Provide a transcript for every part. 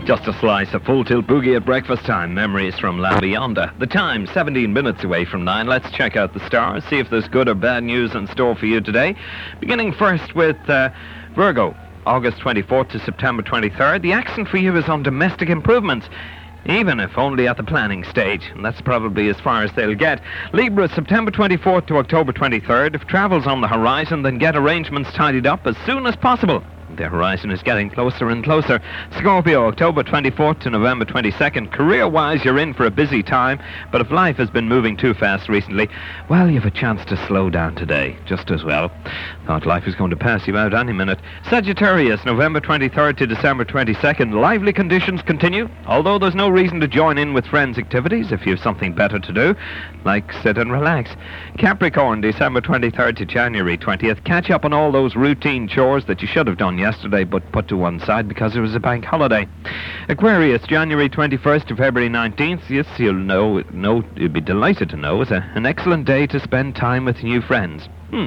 Just a slice of Full Tilt Boogie at breakfast time. Memories from La Beyonda. The time, 17 minutes away from 9. Let's check out the stars, see if there's good or bad news in store for you today. Beginning first with Virgo, August 24th to September 23rd. The accent for you is on domestic improvements, even if only at the planning stage, and that's probably as far as they'll get. Libra, September 24th to October 23rd. If travel's on the horizon, then get arrangements tidied up as soon as possible. The horizon is getting closer and closer. Scorpio, October 24th to November 22nd. Career-wise, you're in for a busy time, but if life has been moving too fast recently, well, you have a chance to slow down today, just as well. Thought life was going to pass you out any minute. Sagittarius, November 23rd to December 22nd. Lively conditions continue, although there's no reason to join in with friends' activities if you have something better to do, like sit and relax. Capricorn, December 23rd to January 20th. Catch up on all those routine chores that you should have done yesterday but put to one side because it was a bank holiday. Aquarius, January 21st to February 19th. Yes, you'll be delighted to know it's an excellent day to spend time with new friends.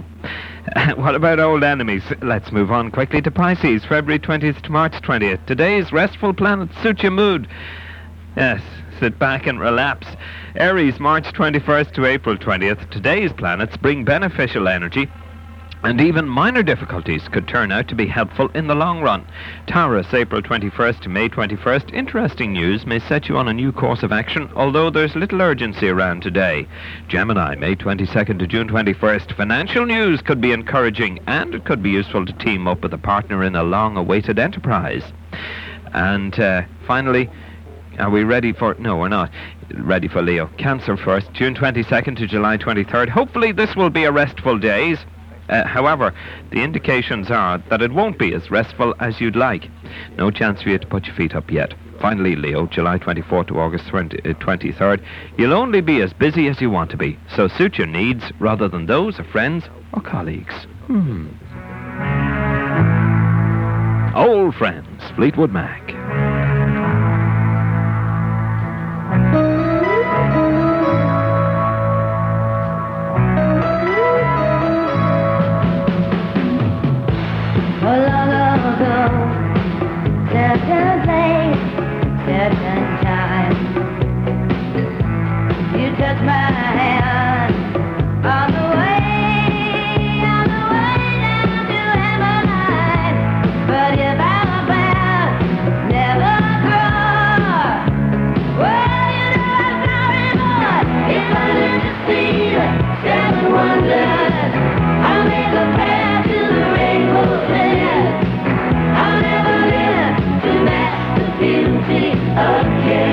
What about old enemies? Let's move on quickly to Pisces, February 20th to March 20th. Today's restful planets suit your mood. Yes, sit back and relapse. Aries, March 21st to April 20th. Today's planets bring beneficial energy, and even minor difficulties could turn out to be helpful in the long run. Taurus, April 21st to May 21st. Interesting news may set you on a new course of action, although there's little urgency around today. Gemini, May 22nd to June 21st. Financial news could be encouraging, and it could be useful to team up with a partner in a long-awaited enterprise. And finally, are we ready for... No, we're not ready for Leo. Cancer first, June 22nd to July 23rd. Hopefully this will be a restful days. However, the indications are that it won't be as restful as you'd like. No chance for you to put your feet up yet. Finally, Leo, July 24th to August 23rd. You'll only be as busy as you want to be, so suit your needs rather than those of friends or colleagues. Old friends, Fleetwood Mac. Certain place, certain time. You touch my hand on the way down to heaven. But if I'm bad, never cross. Well, you know I'm sorry, boy. If I live to see seven wonders, I'll make a path to the rainbow's edge. I'll never live to match the beauty of care.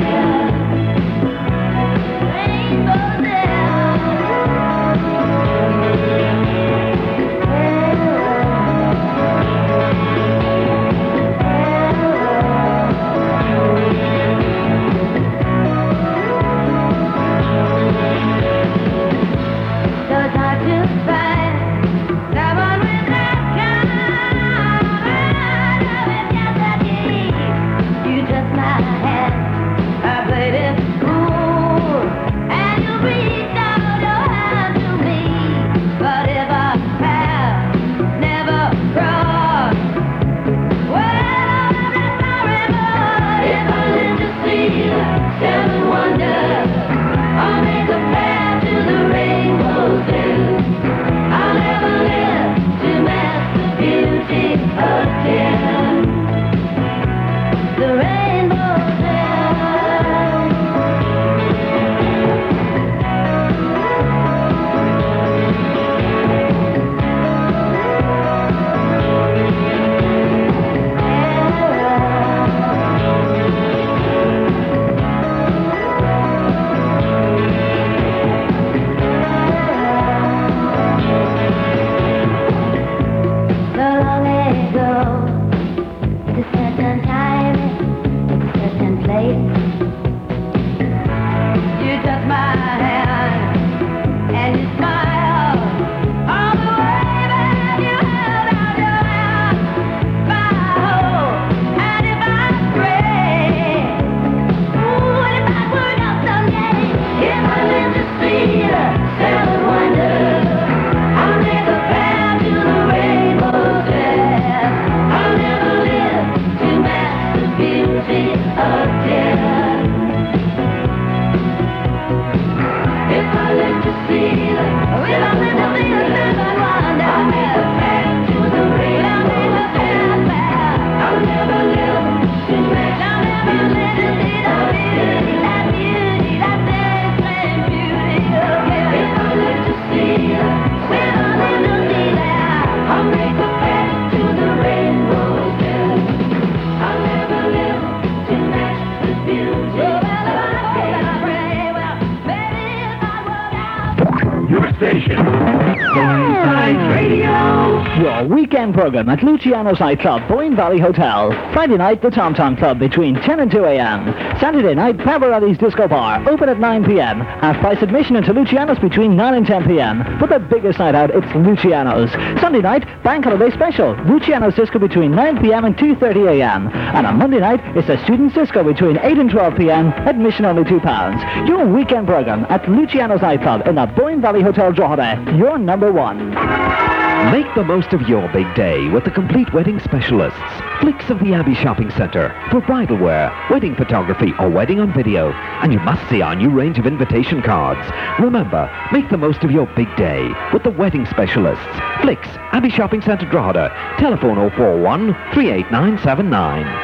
Your weekend program at Luciano's Nightclub, Boyne Valley Hotel. Friday night, the Tom Tom Club between 10 and 2 a.m. Saturday night, Pavarotti's Disco Bar, open at 9 p.m. Half-price admission into Luciano's between 9 and 10 p.m. For the biggest night out, it's Luciano's. Sunday night, Bank Holiday Special. Luciano's Disco between 9 p.m. and 2:30 a.m. And on Monday night, it's a Students' Disco between 8 and 12 p.m. Admission only £2. Your weekend program at Luciano's Nightclub in the Boyne Valley Hotel, Drogheda. Your number one. Make the most of your big day with the complete wedding specialists. Flicks of the Abbey Shopping Centre for bridal wear, wedding photography or wedding on video. And you must see our new range of invitation cards. Remember, make the most of your big day with the wedding specialists. Flicks, Abbey Shopping Centre, Drogheda. Telephone 041 38979.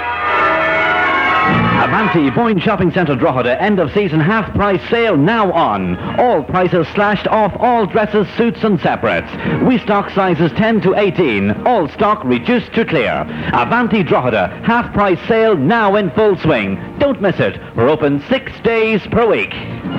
Avanti Boyne Shopping Centre, Drogheda, end of season half-price sale now on. All prices slashed off all dresses, suits and separates. We stock sizes 10 to 18. All stock reduced to clear. Avanti Drogheda, half-price sale now in full swing. Don't miss it. We're open 6 days per week.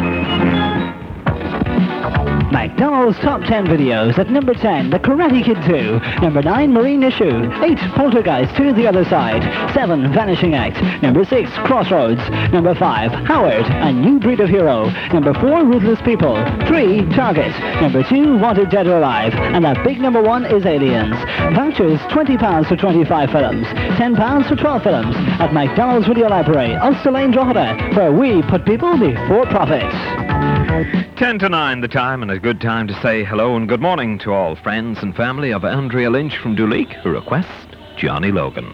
McDonald's Top 10 Videos. At number 10, The Karate Kid 2. Number 9, Marine Issue. 8, Poltergeist to the Other Side. 7, Vanishing Act. Number 6, Crossroads. Number 5, Howard, A New Breed of Hero. Number 4, Ruthless People. 3, Target. Number 2, Wanted Dead or Alive. And that big number 1 is Aliens. Vouchers, £20 for 25 films. £10 for 12 films. At McDonald's Video Library, Ulster Lane, Drogheda, where we put people before profit. 10 to 9 the time, and a good time to say hello and good morning to all friends and family of Andrea Lynch from Duleek, who requests Johnny Logan.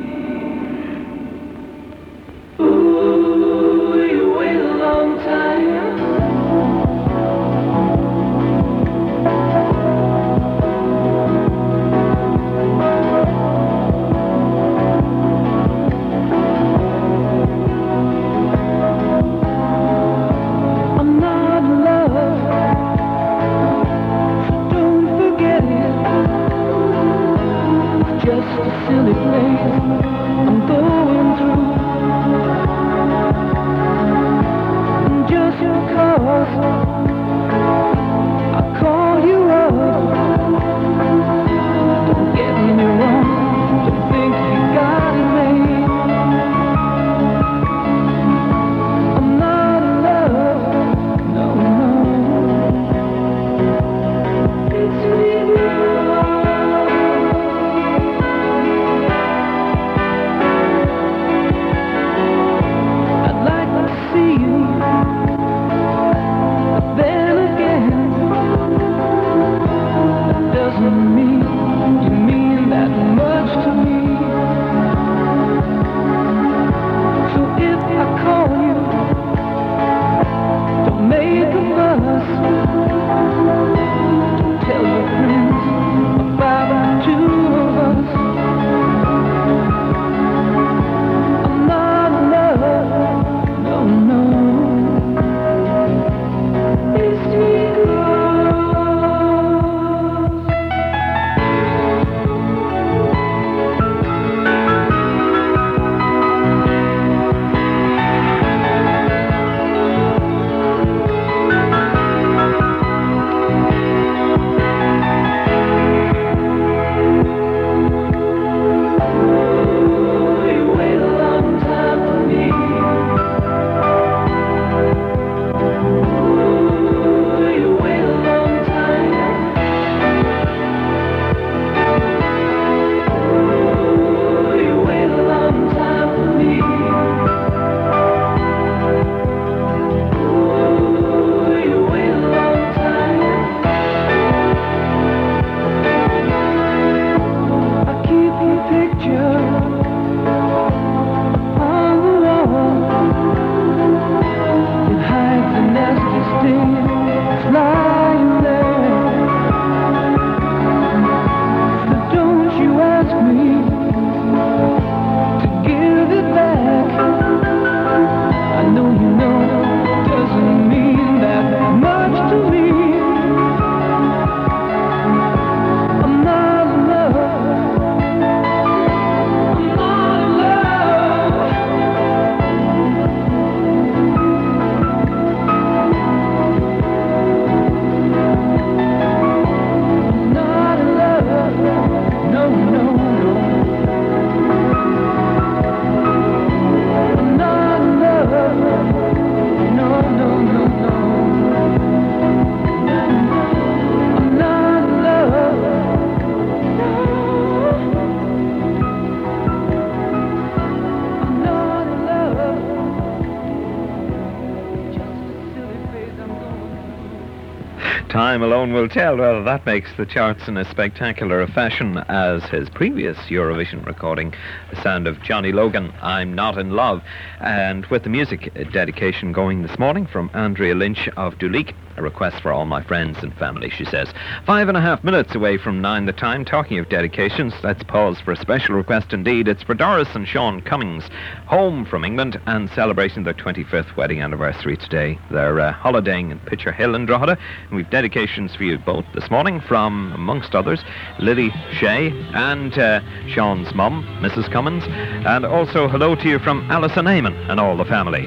Ooh, you wait a long time. I'm not in love. Don't forget it. It's just a silly place I'm going through. And just because I call you up, don't get me wrong, don't think you got it made. I'm not in love, no, no. It's with you. Time alone will tell. Well, that makes the charts in as spectacular a fashion as his previous Eurovision recording, The Sound of Johnny Logan, I'm Not in Love. And with the music dedication going this morning from Andrea Lynch of Duleek, a request for all my friends and family, she says. 5.5 minutes away from 9 the time. Talking of dedications, let's pause for a special request indeed. It's for Doris and Sean Cummings, home from England and celebrating their 25th wedding anniversary today. They're holidaying in Pitcher Hill in Drogheda, and we've dedications for you both this morning from, amongst others, Lily Shea and Sean's mum, Mrs. Cummins, and also hello to you from Alison Eamon and all the family.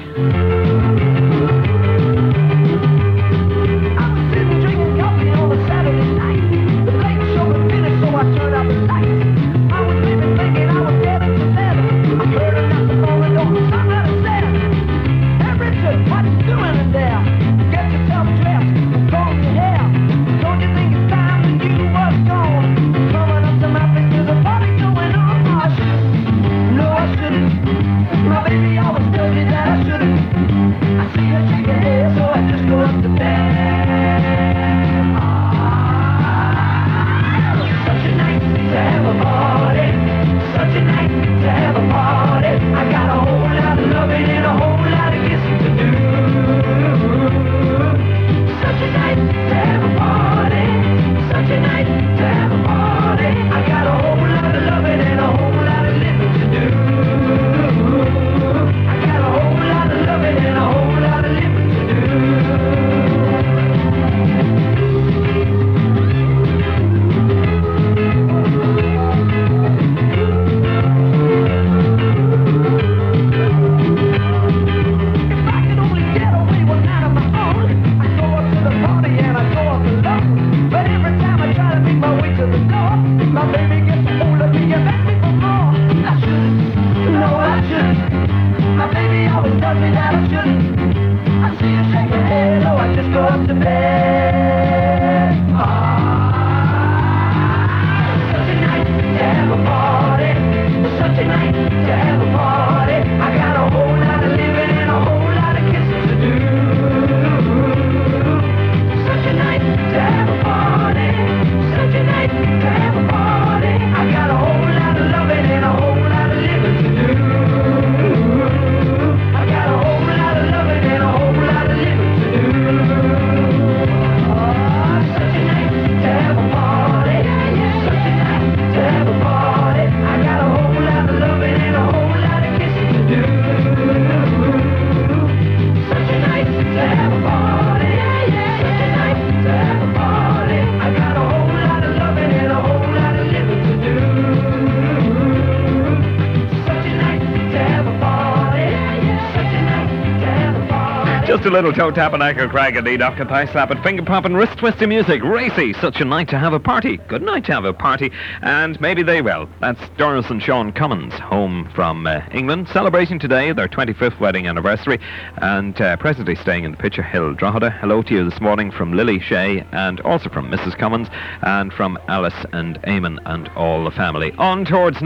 Just a little toe tapping, ankle crag, indeed, occupy, slapping, finger popping, wrist twisting music, racy, such a night to have a party, good night to have a party, and maybe they will. That's Doris and Sean Cummins, home from England, celebrating today their 25th wedding anniversary, and presently staying in the Pitcher Hill, Drogheda. Hello to you this morning from Lily Shea, and also from Mrs. Cummins, and from Alice and Eamon and all the family. On towards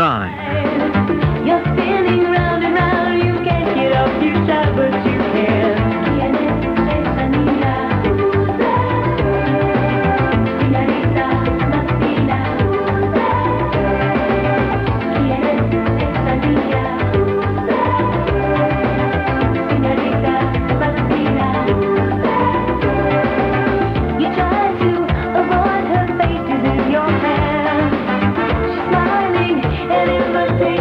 9. You're spinning round and round, you can't get off your side, but you can. You try to avoid her face, is in your hand. She's smiling and invitation.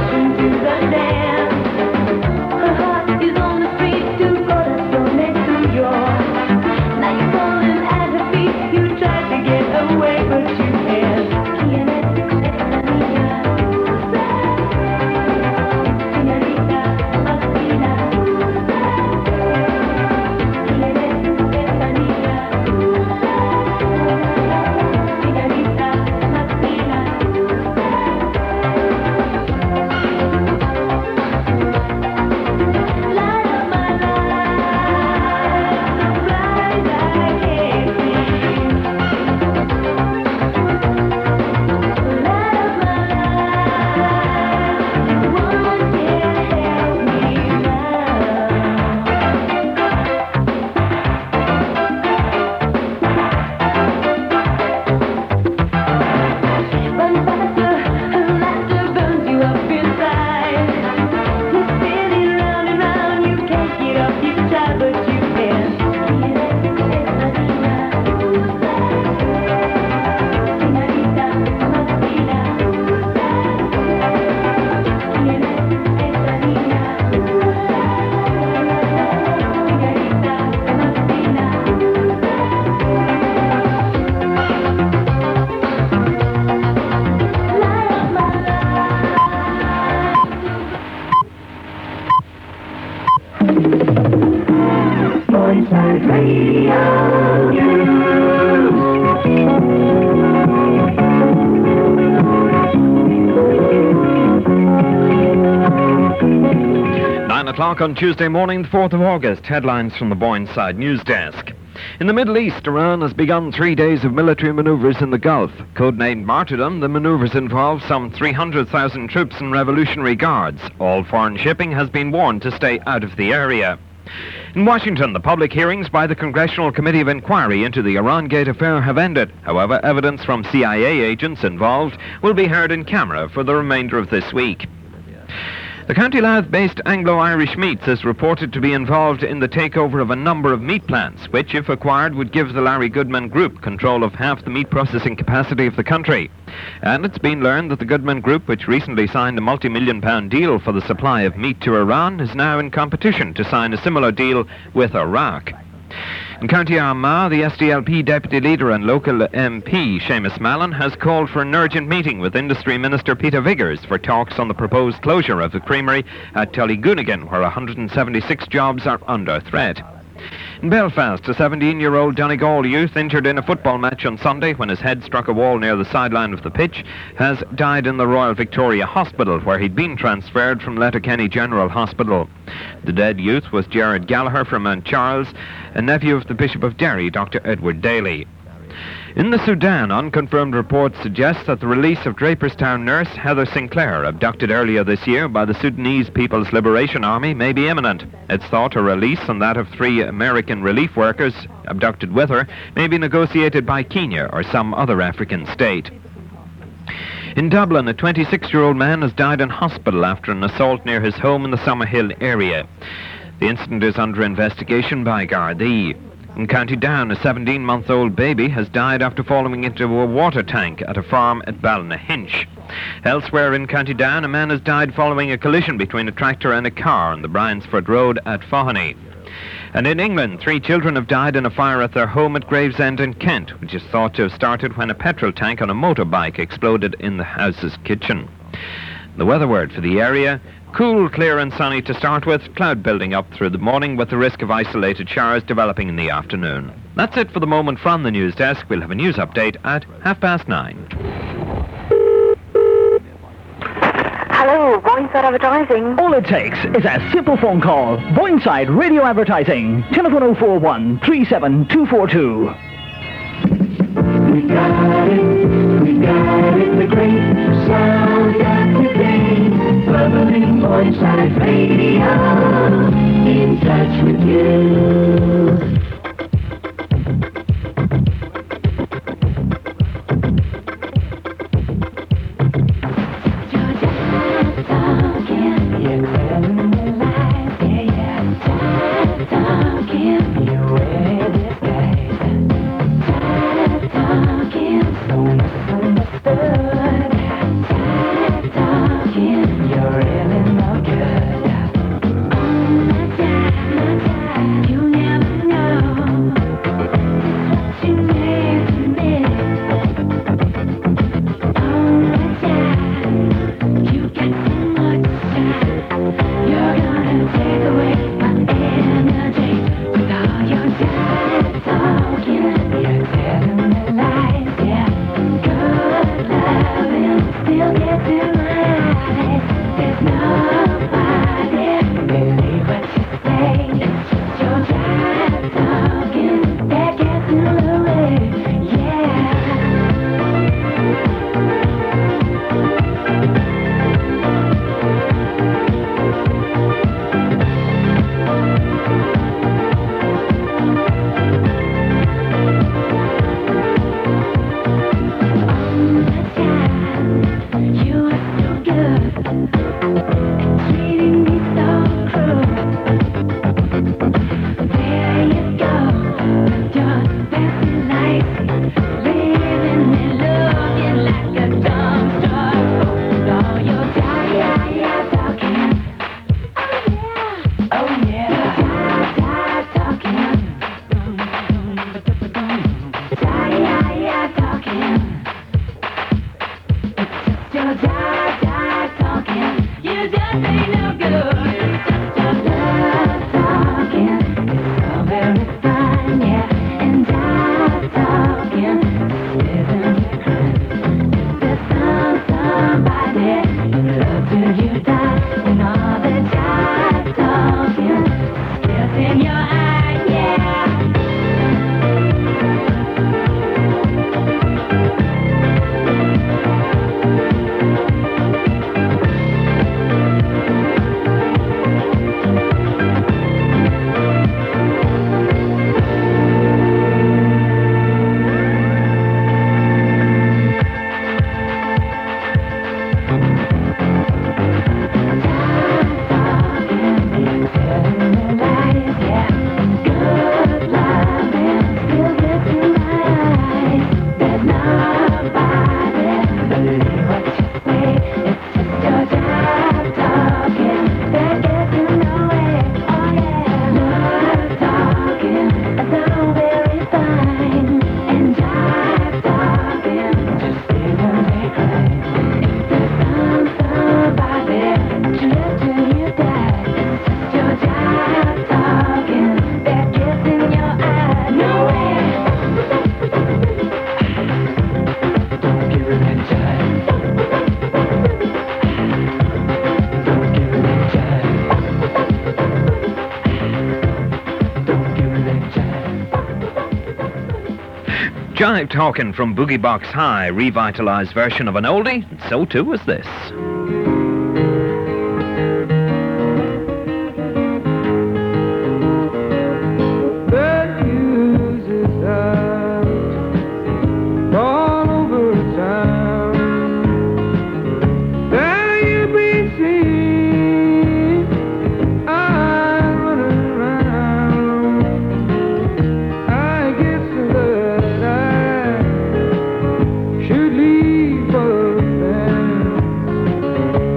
o'clock on Tuesday morning, the 4th of August. Headlines from the Boyneside News Desk. In the Middle East, Iran has begun 3 days of military maneuvers in the Gulf. Codenamed Martyrdom, the maneuvers involve some 300,000 troops and Revolutionary Guards. All foreign shipping has been warned to stay out of the area. In Washington, the public hearings by the Congressional Committee of Inquiry into the Iran-Gate affair have ended. However, evidence from CIA agents involved will be heard in camera for the remainder of this week. The County Louth-based Anglo-Irish Meats is reported to be involved in the takeover of a number of meat plants, which, if acquired, would give the Larry Goodman Group control of half the meat processing capacity of the country. And it's been learned that the Goodman Group, which recently signed a multi-million-pound deal for the supply of meat to Iran, is now in competition to sign a similar deal with Iraq. In County Armagh, the SDLP deputy leader and local MP, Seamus Mallon, has called for an urgent meeting with Industry Minister Peter Viggers for talks on the proposed closure of the creamery at Tullygoonigan, where 176 jobs are under threat. In Belfast, a 17-year-old Donegal youth injured in a football match on Sunday when his head struck a wall near the sideline of the pitch has died in the Royal Victoria Hospital, where he'd been transferred from Letterkenny General Hospital. The dead youth was Gerard Gallagher from Mount Charles, a nephew of the Bishop of Derry, Dr. Edward Daly. In the Sudan, unconfirmed reports suggest that the release of Draperstown nurse Heather Sinclair, abducted earlier this year by the Sudanese People's Liberation Army, may be imminent. It's thought a release and that of 3 American relief workers abducted with her may be negotiated by Kenya or some other African state. In Dublin, a 26-year-old man has died in hospital after an assault near his home in the Summerhill area. The incident is under investigation by Gardaí. In County Down, a 17-month-old baby has died after falling into a water tank at a farm at Ballynahinch. Elsewhere in County Down, a man has died following a collision between a tractor and a car on the Bryansford Road at Fohany. And in England, 3 children have died in a fire at their home at Gravesend in Kent, which is thought to have started when a petrol tank on a motorbike exploded in the house's kitchen. The weather word for the area: cool, clear and sunny to start with, cloud building up through the morning with the risk of isolated showers developing in the afternoon. That's it for the moment from the news desk. We'll have a news update at 9:30. Hello, Boyneside Advertising. All it takes is a simple phone call. Boyneside Radio Advertising. Telephone 041 37242. We got it, the great sound that you bring, bubbling Boyneside Radio, in touch with you. Jive Talkin' from Boogie Box High, revitalized version of an oldie, and so too was this. Should leave for the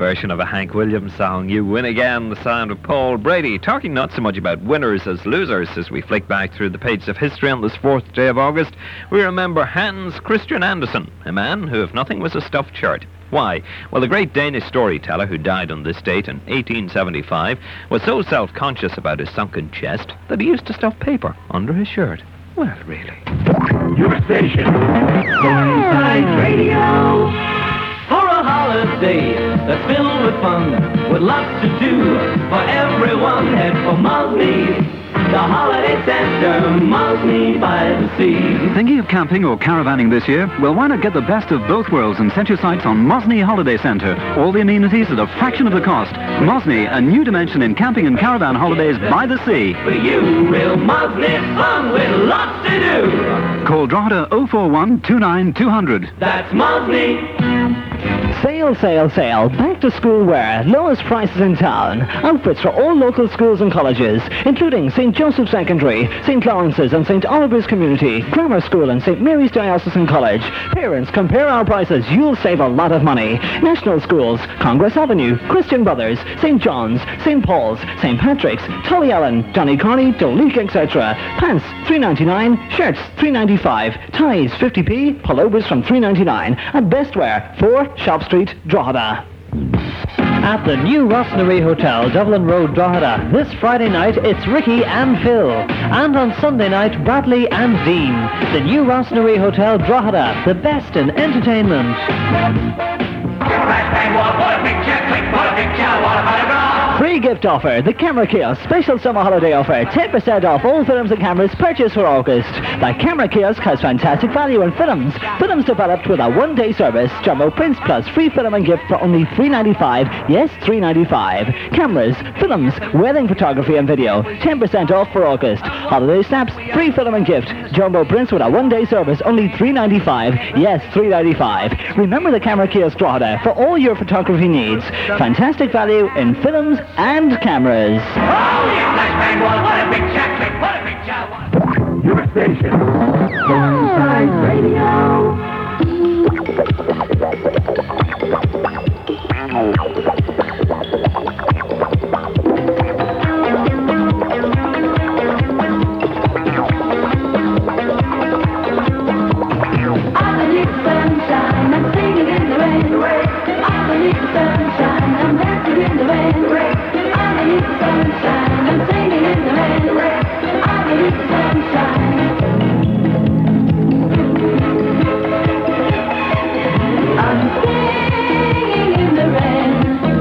version of a Hank Williams song, You Win Again, the sound of Paul Brady. Talking not so much about winners as losers. As we flick back through the pages of history on this 4th day of August, we remember Hans Christian Andersen, a man who, if nothing, was a stuffed shirt. Why? Well, the great Danish storyteller who died on this date in 1875 was so self-conscious about his sunken chest that he used to stuff paper under his shirt. Well, really. Your station. Inside Radio. For a holiday that's filled with fun, with lots to do for everyone, head for Mosney, the holiday center, Mosney by the sea. Thinking of camping or caravanning this year? Well, why not get the best of both worlds and set your sights on Mosney Holiday Centre? All the amenities at a fraction of the cost. Mosney, a new dimension in camping and caravan holidays by the sea. For you, real Mosney fun with lots to do. Call Drogheda 041 29 200. That's Mosney. Sale, sale, sale. Back to school wear. Lowest prices in town. Outfits for all local schools and colleges, including St. Joseph's Secondary, St. Lawrence's and St. Oliver's Community, Grammar School and St. Mary's Diocesan College. Parents, compare our prices. You'll save a lot of money. National schools, Congress Avenue, Christian Brothers, St. John's, St. Paul's, St. Patrick's, Tullyallen, Johnny Carney, Doleek, etc. Pants, $3.99. Shirts, $3.95. Ties, 50p. Pullovers from $3.99. And best wear, 4 Shop Street, Drogheda. At the new Rossnary Hotel, Dublin Road, Drogheda, this Friday night it's Ricky and Phil. And on Sunday night, Bradley and Dean. The new Rossnary Hotel, Drogheda, the best in entertainment. Free gift offer, the Camera Kiosk special summer holiday offer, 10% off all films and cameras purchased for August. The Camera Kiosk has fantastic value in films. Films developed with a one-day service, Jumbo Prints plus free film and gift for only $3.95. Yes, $3.95. Cameras, films, wedding photography and video, 10% off for August. Holiday snaps, free film and gift, Jumbo Prints with a one-day service, only $3.95. Yes, $3.95. Remember the Camera Kiosk Drogheda for all your photography needs. Fantastic value in films and cameras. Oh, yeah, Flashbang, what a big jacket, what a big job. Your station. Inside Radio. I believe sunshine, I'm singing in the rain. I believe sunshine, I'm dancing in the rain. I believe sunshine, I'm singing in the rain. I believe sunshine. I'm singing in the rain.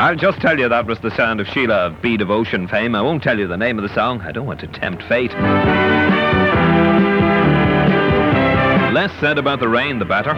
I'll just tell you that was the sound of Sheila of Be Devotion fame. I won't tell you the name of the song. I don't want to tempt fate. Less said about the rain, the better.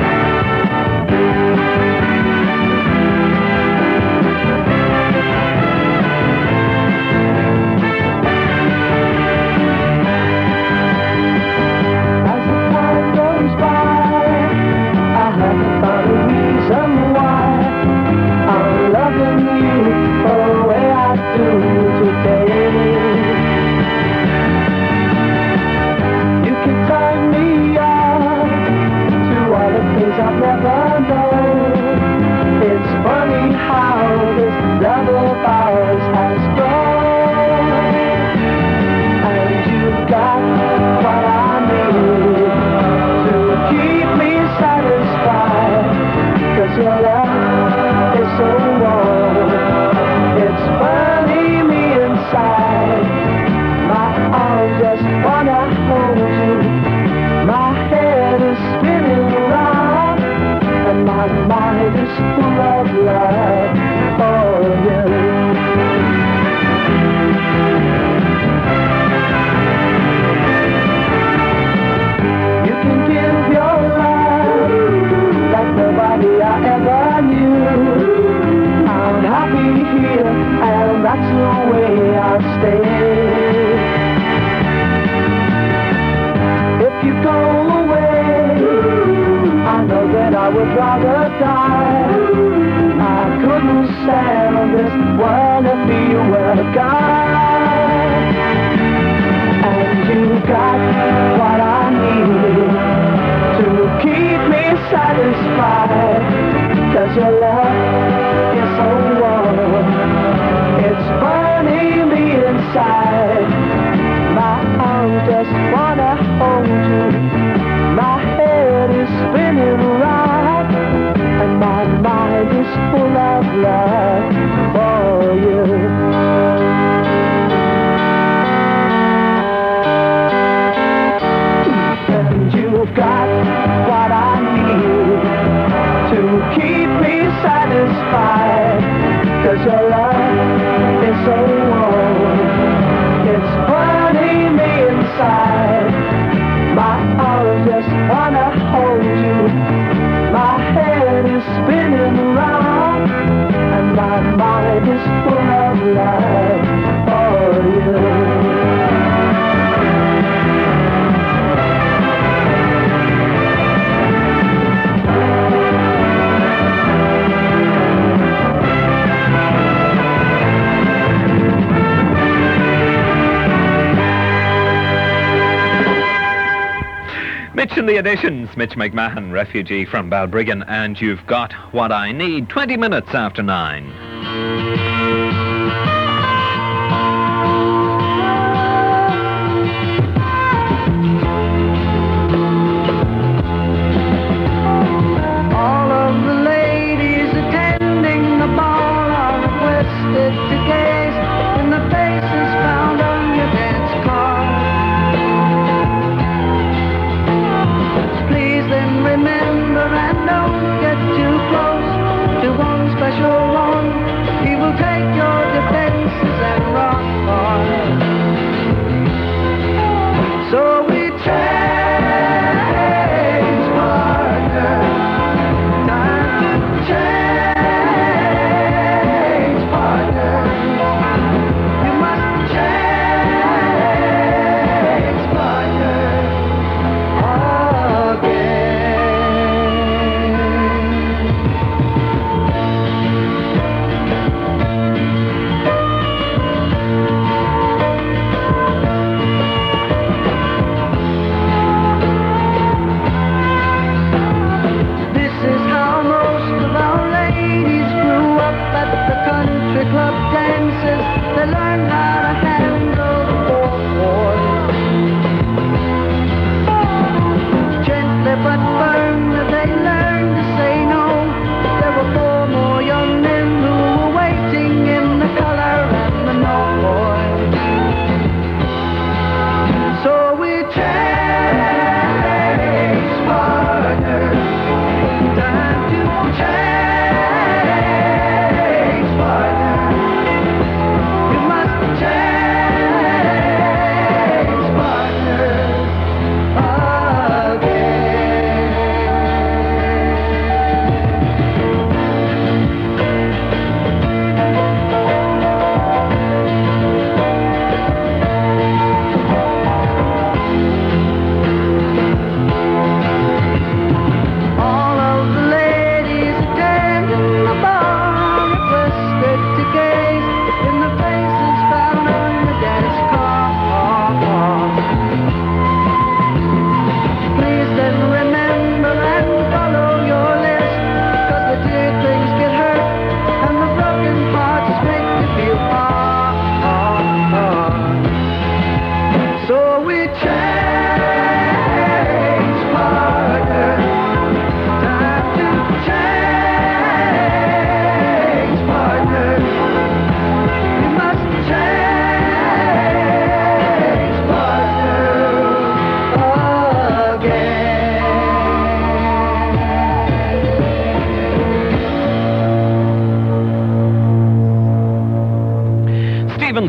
Mitch and the Additions, Mitch McMahon, refugee from Balbriggan, and You've Got What I Need, 20 minutes after 9. Remember and don't get too close to one special one.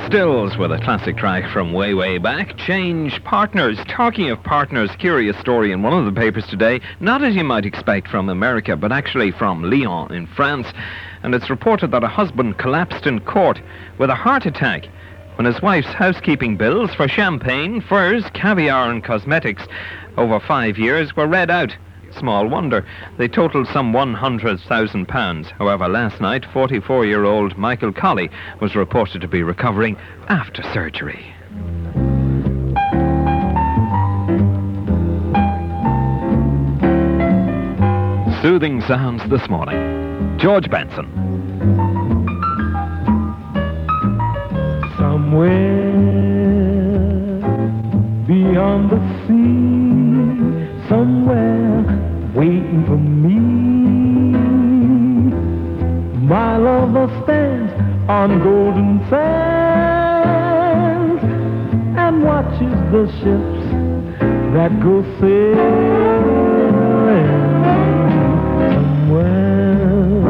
Stills with a classic track from way, way back. Change Partners. Talking of partners, curious story in one of the papers today, not as you might expect from America, but actually from Lyon in France. And it's reported that a husband collapsed in court with a heart attack when his wife's housekeeping bills for champagne, furs, caviar and cosmetics over 5 years were read out. Small wonder. They totaled some £100,000. However, last night, 44-year-old Michael Colley was reported to be recovering after surgery. Soothing sounds this morning. George Benson. Somewhere beyond the sea, somewhere waiting for me, my lover stands on golden sands and watches the ships that go sailing. Somewhere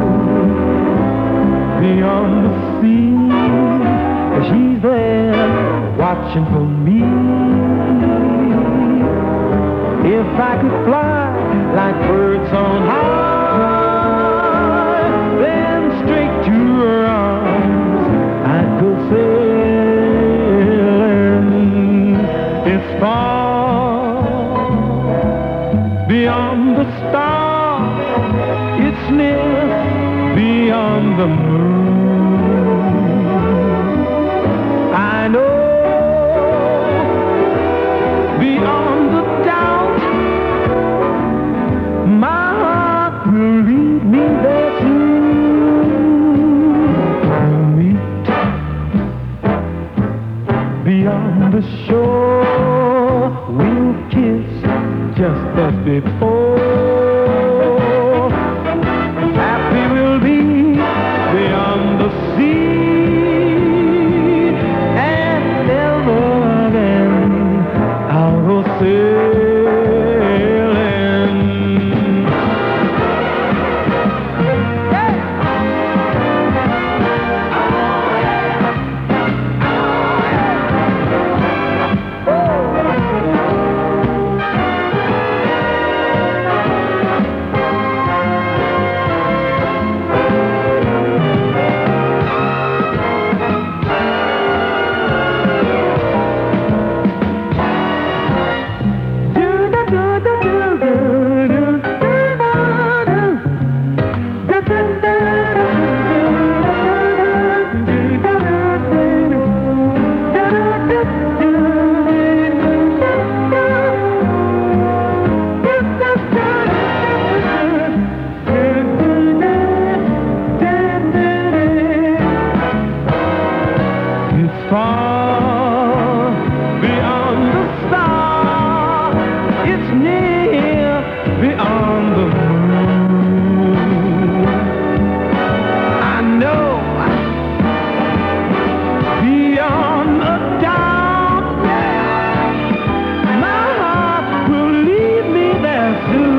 beyond the sea, she's there watching for me. If I could fly like birds on high, then straight to her arms I'd go sailing. It's far beyond the stars, it's near beyond the moon. I know beyond the doubt, my heart will lead me there too. We'll meet beyond the shore, we'll kiss just as before. Happy we'll be beyond the sea, and never again I'll go sailing. Far beyond the star, it's near beyond the moon. I know beyond a doubt, my heart will lead me there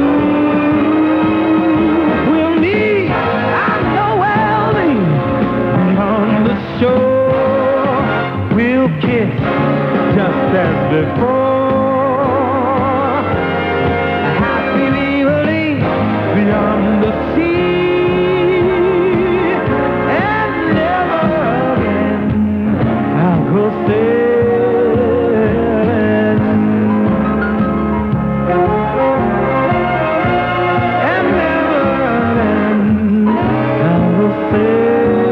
soon. We'll meet, I know we'll meet beyond the shore. We'll kiss just as before. Happily we'll leave beyond the sea, and never again I'll go sailing. And never again I'll go sailing.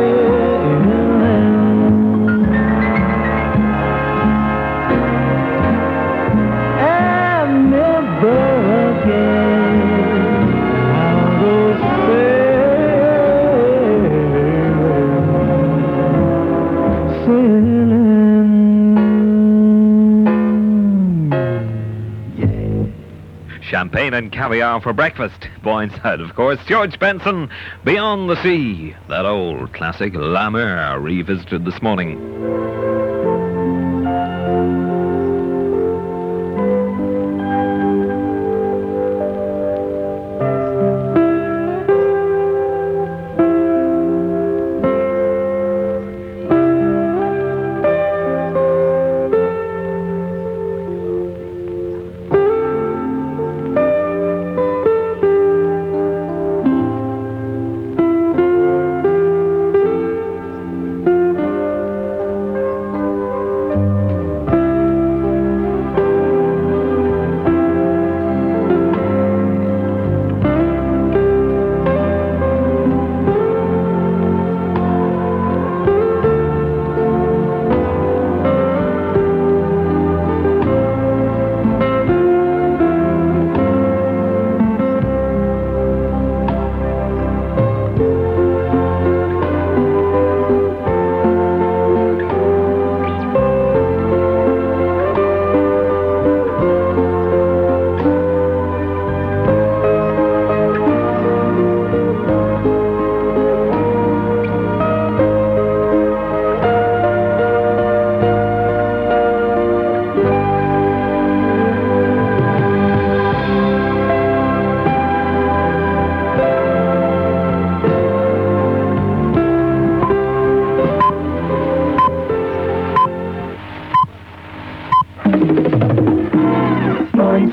Champagne and caviar for breakfast. Boyneshead, of course. George Benson, Beyond the Sea. That old classic, La Mer, revisited this morning.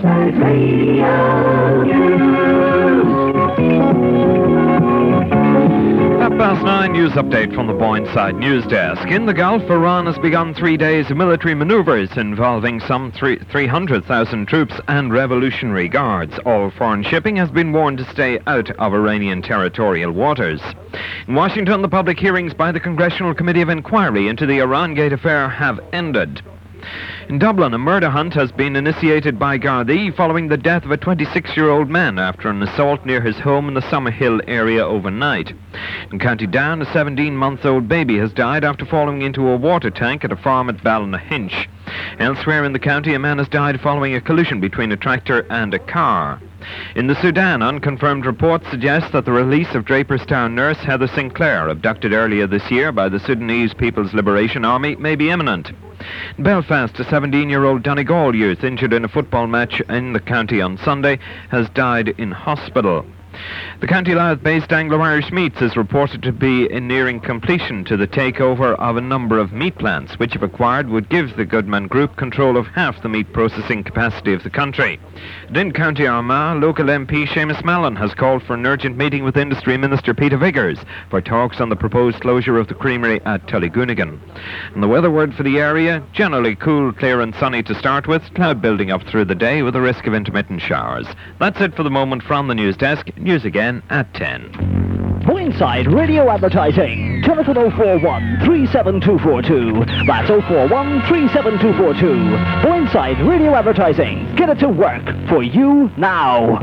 Boyneside Radio News. 9 news update from the Boyneside News Desk. In the Gulf, Iran has begun 3 days of military maneuvers involving some 300,000 troops and Revolutionary Guards. All foreign shipping has been warned to stay out of Iranian territorial waters. In Washington, the public hearings by the Congressional Committee of Inquiry into the Irangate affair have ended. In Dublin, a murder hunt has been initiated by Gardaí following the death of a 26-year-old man after an assault near his home in the Summerhill area overnight. In County Down, a 17-month-old baby has died after falling into a water tank at a farm at Ballynahinch. Elsewhere in the county, a man has died following a collision between a tractor and a car. In the Sudan, unconfirmed reports suggest that the release of Draperstown nurse Heather Sinclair, abducted earlier this year by the Sudanese People's Liberation Army, may be imminent. In Belfast, a 17-year-old Donegal youth injured in a football match in the county on Sunday has died in hospital. The County Louth-based Anglo-Irish Meats is reported to be nearing completion to the takeover of a number of meat plants, which, if acquired, would give the Goodman Group control of half the meat processing capacity of the country. And in County Armagh, local MP Seamus Mallon has called for an urgent meeting with Industry Minister Peter Viggers for talks on the proposed closure of the creamery at Tullygoonigan. And the weather word for the area, generally cool, clear and sunny to start with, cloud building up through the day with a risk of intermittent showers. That's it for the moment from the news desk. News again at 10. Boyneside Radio Advertising. Telephone 041 37242. That's 041 37242. Boyneside Radio Advertising. Get it to work for you now.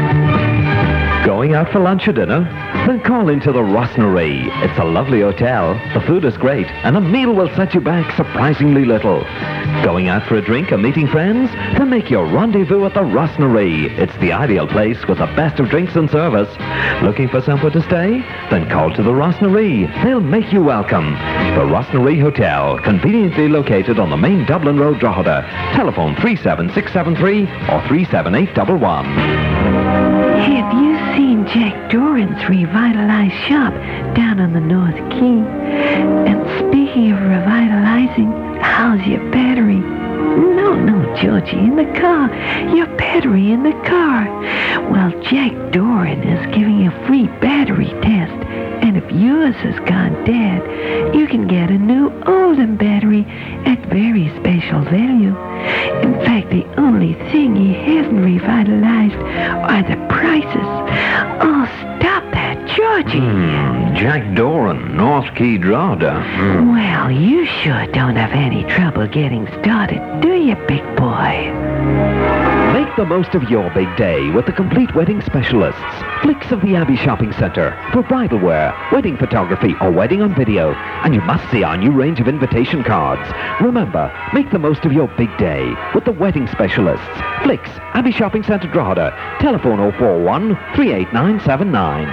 Going out for lunch or dinner? Then call into the Rossnery. It's a lovely hotel, the food is great, and a meal will set you back surprisingly little. Going out for a drink or meeting friends? Then make your rendezvous at the Rossnery. It's the ideal place with the best of drinks and service. Looking for somewhere to stay? Then call to the Rossnery. They'll make you welcome. The Rossnery Hotel, conveniently located on the main Dublin Road, Drogheda. Telephone 37673 or 37811. Have you seen Jack Doran's revitalized shop down on the North Quay? And speaking of revitalizing, how's your battery? No, Georgie, in the car. Your battery in the car. Well, Jack Doran is giving a free battery test. And if yours has gone dead, you can get a new Oldham battery at very special value. In fact, the only thing he hasn't revitalized are the prices. Oh, stop that, Georgie. Jack Doran, North Quay, Drogheda. Well, you sure don't have any trouble getting started, do you, big boy? Make the most of your big day with the complete wedding specialists. Flicks of the Abbey Shopping Centre for bridal wear, wedding photography or wedding on video. And you must see our new range of invitation cards. Remember, make the most of your big day with the wedding specialists. Flicks, Abbey Shopping Centre, Drogheda. Telephone 041 38979.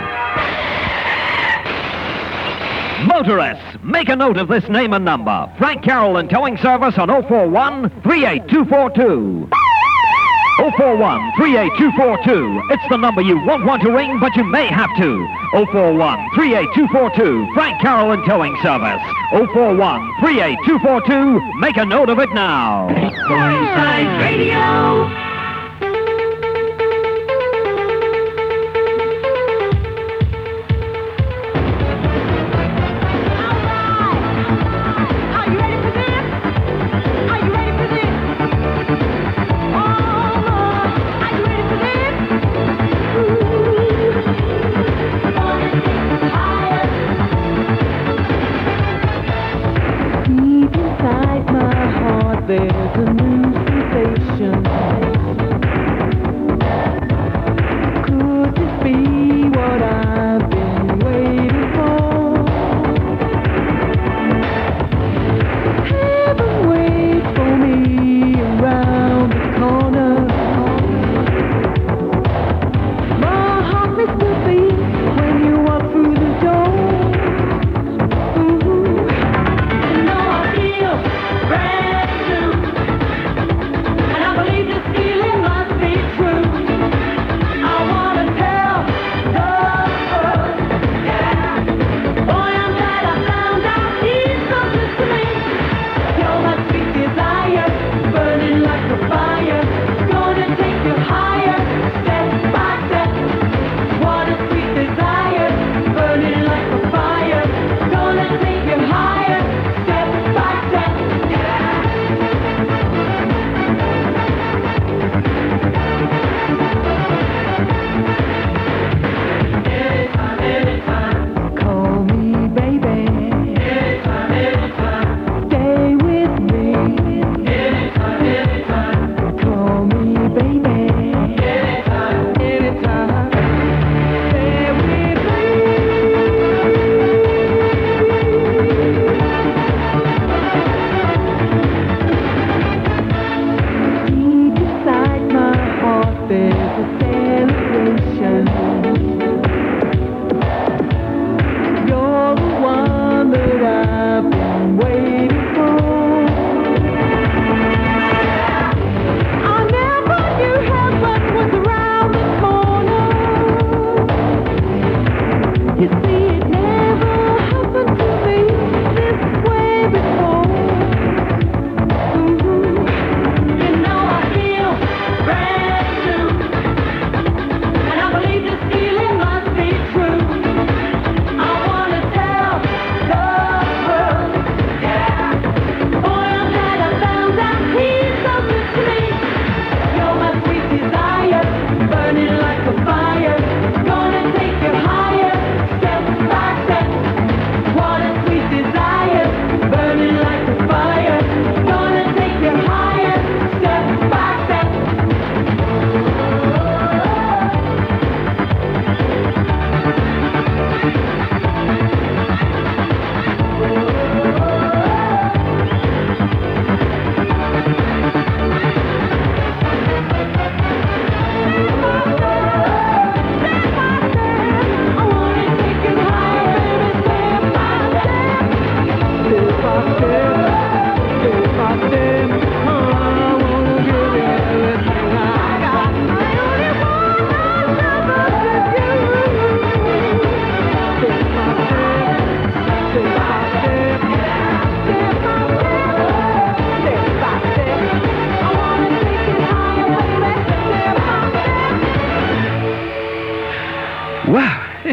Motorists, make a note of this name and number. Frank Carroll and Towing Service on 041 38242. 041 38242. It's the number you won't want to ring, but you may have to. 041 38242. Frank Carroll and Towing Service. 041 38242. Make a note of it now. Boyneside Radio. There's a new sensation. Could this be what I've been waiting for? Heaven waits for me around the corner. My heart missed a beat when you walk through the door. Ooh. You know I feel brand new. And I believe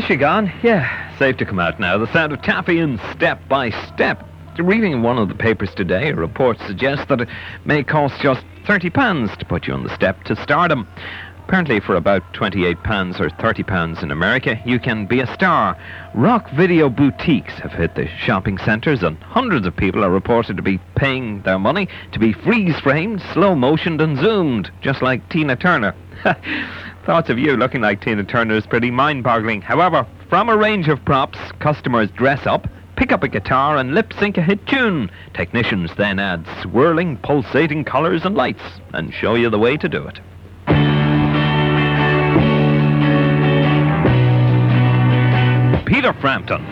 she gone? Yeah, safe to come out now. The sound of tapping in Step by Step. Reading in one of the papers today, a report suggests that it may cost just £30 to put you on the step to stardom. Apparently for about £28 or £30 in America, you can be a star. Rock video boutiques have hit the shopping centres, and hundreds of people are reported to be paying their money to be freeze-framed, slow-motioned and zoomed, just like Tina Turner. Thoughts of you looking like Tina Turner is pretty mind-boggling. However, from a range of props, customers dress up, pick up a guitar and lip-sync a hit tune. Technicians then add swirling, pulsating colours and lights and show you the way to do it. Peter Frampton.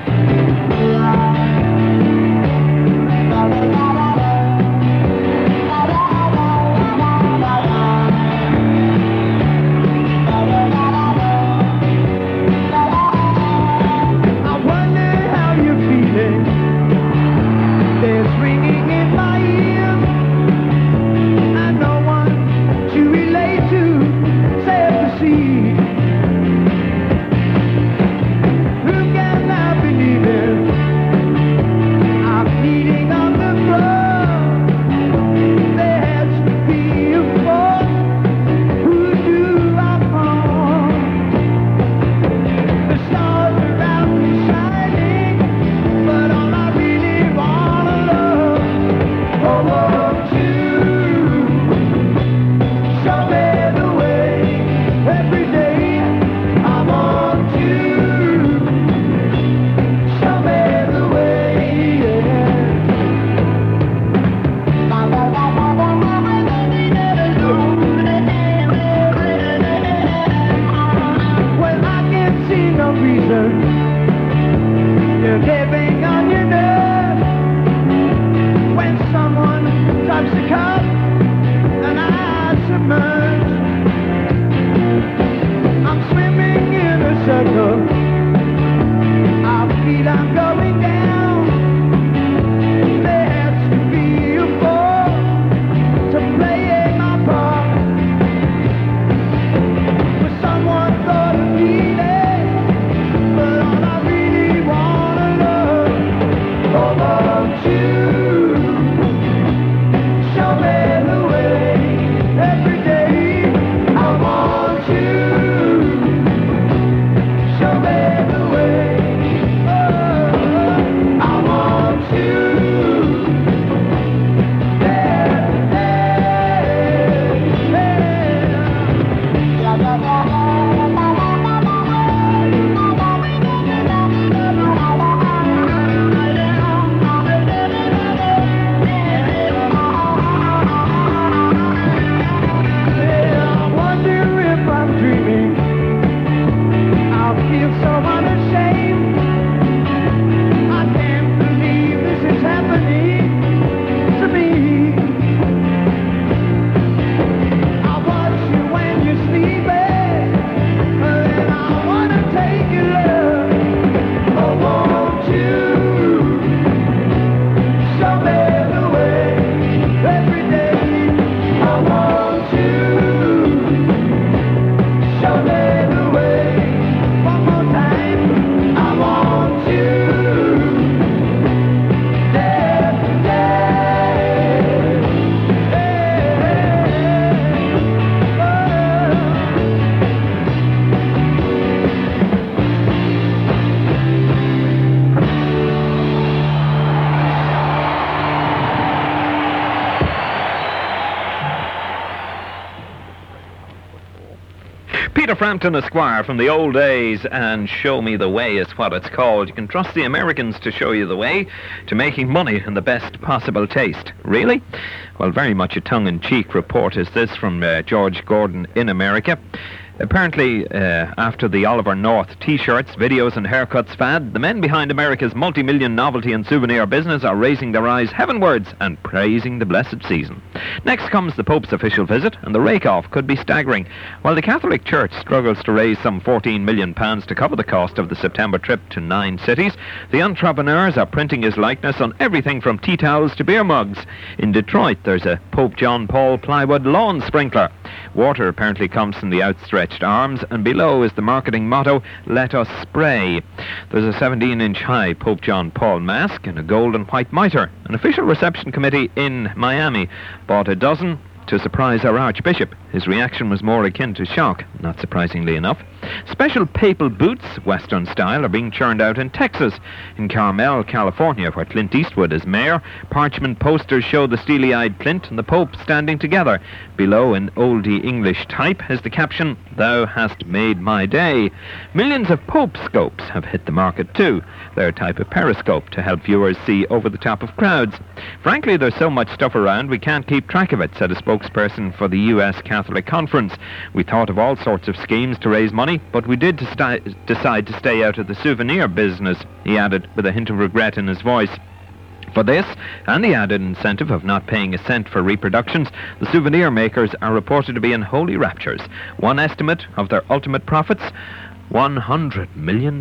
Peter Frampton Esquire from the old days, and Show Me the Way is what it's called. You can trust the Americans to show you the way to making money in the best possible taste. Really? Well, very much a tongue-in-cheek report is this from George Gordon in America. Apparently, after the Oliver North T-shirts, videos and haircuts fad, the men behind America's multi-million novelty and souvenir business are raising their eyes heavenwards and praising the blessed season. Next comes the Pope's official visit, and the rake-off could be staggering. While the Catholic Church struggles to raise some £14 million to cover the cost of the September trip to 9 cities, the entrepreneurs are printing his likeness on everything from tea towels to beer mugs. In Detroit, there's a Pope John Paul plywood lawn sprinkler. Water apparently comes from the outstretched outstretched arms, and below is the marketing motto, "Let us spray." There's a 17-inch high Pope John Paul mask and a gold and white mitre. An official reception committee in Miami bought a dozen to surprise our Archbishop. His reaction was more akin to shock, not surprisingly enough. Special papal boots, Western style, are being churned out in Texas. In Carmel, California, where Clint Eastwood is mayor, parchment posters show the steely-eyed Clint and the Pope standing together. Below, in oldie English type, is the caption, "Thou hast made my day." Millions of Pope scopes have hit the market too. They're a type of periscope to help viewers see over the top of crowds. Frankly, there's so much stuff around we can't keep track of it, said a spokesperson for the U.S. Catholic Conference. We thought of all sorts of schemes to raise money, but we did decide to stay out of the souvenir business, he added with a hint of regret in his voice. For this, and the added incentive of not paying a cent for reproductions, the souvenir makers are reported to be in holy raptures. One estimate of their ultimate profits, £100 million.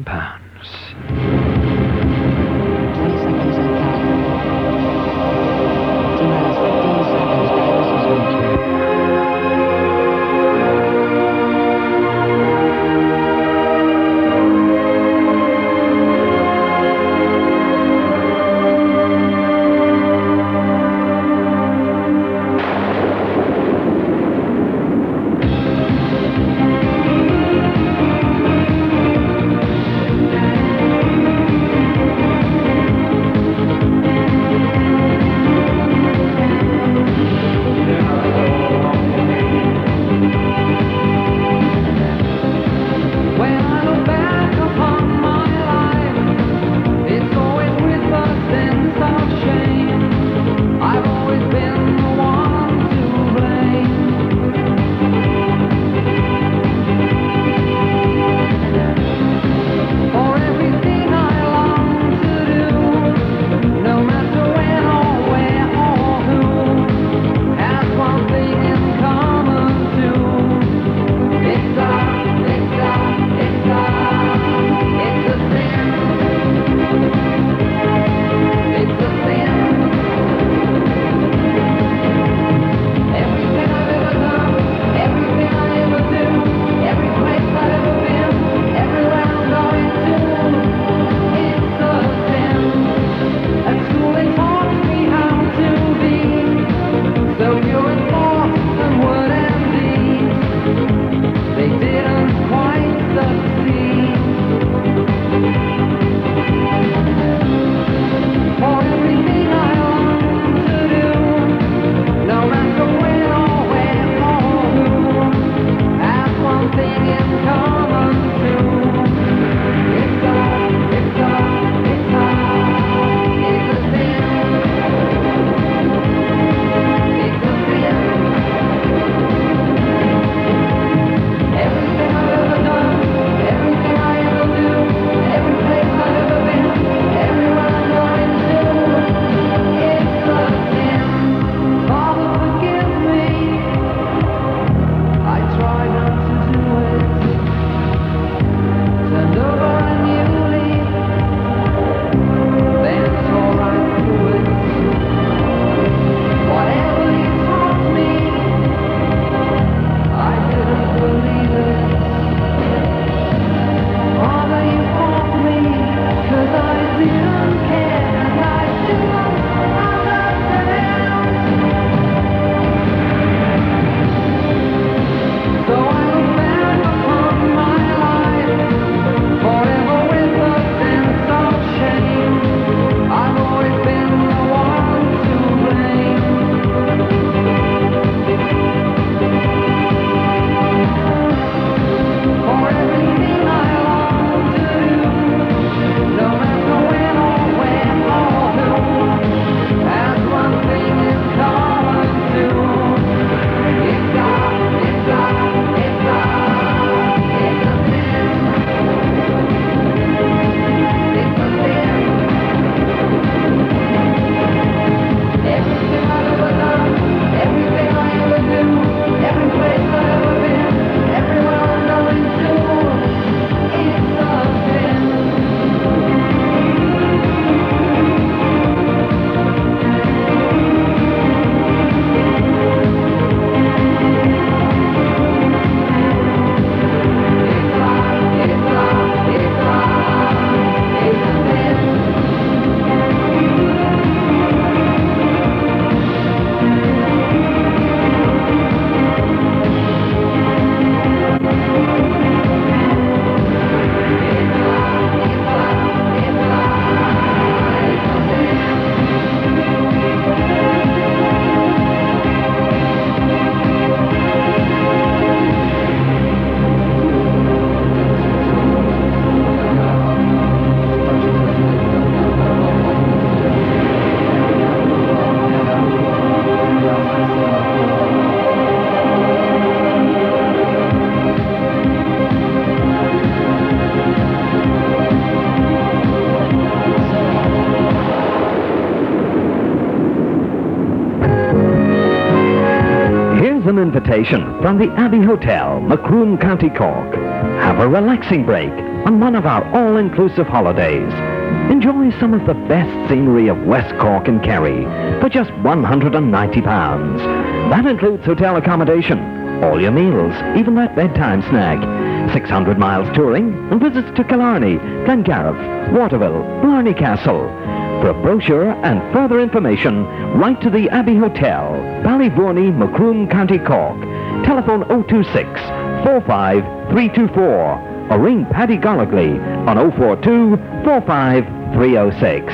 an invitation from the Abbey Hotel, Macroom, County Cork. Have a relaxing break on one of our all-inclusive holidays. Enjoy some of the best scenery of West Cork and Kerry for just £190. That includes hotel accommodation, all your meals, even that bedtime snack, 600 miles touring, and visits to Killarney, Glengarriff, Waterville, Blarney Castle. For a brochure and further information, write to the Abbey Hotel, Ballyvourney, Macroom, County Cork. Telephone 026 45 324 or ring Paddy Goligly on 042 45 306.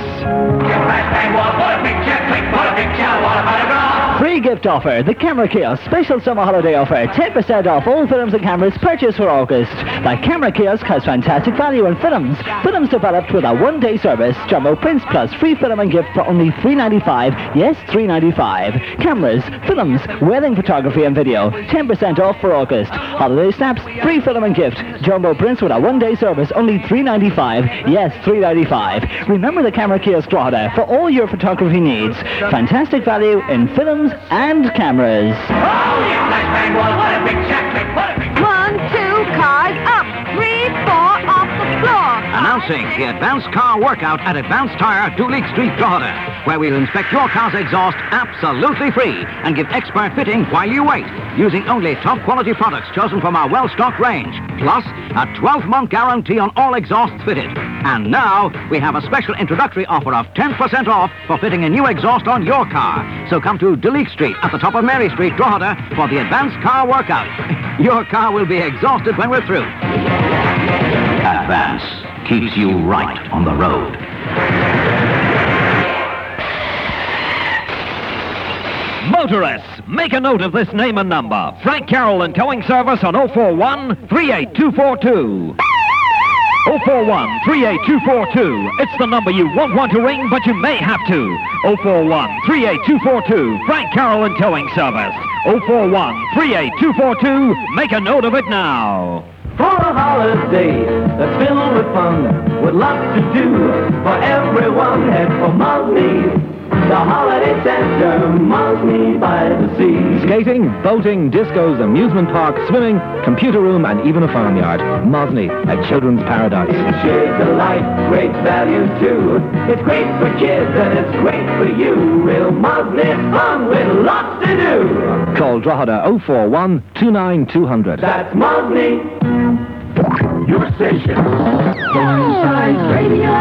Free gift offer, the Camera Kiosk special summer holiday offer, 10% off all films and cameras purchased for August. The Camera Kiosk has fantastic value in films. Films developed with a one-day service, Jumbo Prints plus free film and gift for only $3.95. Yes, $3.95. Cameras, films, wedding photography and video, 10% off for August. Holiday snaps, free film and gift, Jumbo Prints with a one-day service, only $3.95. Yes, $3.95. Remember the Camera Kiosk Drogheda for all your photography needs. Fantastic value in films and cameras. One, two, cars up. 3, 4, off the floor. Announcing the Advanced Car Workout at Advanced Tire, Duleek Street, Drogheda, where we'll inspect your car's exhaust absolutely free and give expert fitting while you wait, using only top-quality products chosen from our well-stocked range, plus a 12-month guarantee on all exhausts fitted. And now, we have a special introductory offer of 10% off for fitting a new exhaust on your car. So come to Duleek Street at the top of Mary Street, Drogheda, for the Advanced Car Workout. Your car will be exhausted when we're through. Advance keeps you right on the road. Motorists, make a note of this name and number. Frank Carroll and Towing Service on 041 38242. 041 38242. It's the number you won't want to ring, but you may have to. 041 38242. Frank Carroll and Towing Service. 041 38242. Make a note of it now. For a holiday that's filled with fun, with lots to do for everyone, head for Mosney, the holiday center, Mosney by the sea. Skating, boating, discos, amusement park, swimming, computer room, and even a farmyard. Mosney, a children's paradise. It's sheer delight, great value too. It's great for kids and it's great for you. Real Mosney fun with lots to do. Call Drogheda 041 29200. That's Mosney. Your station. Science Radio.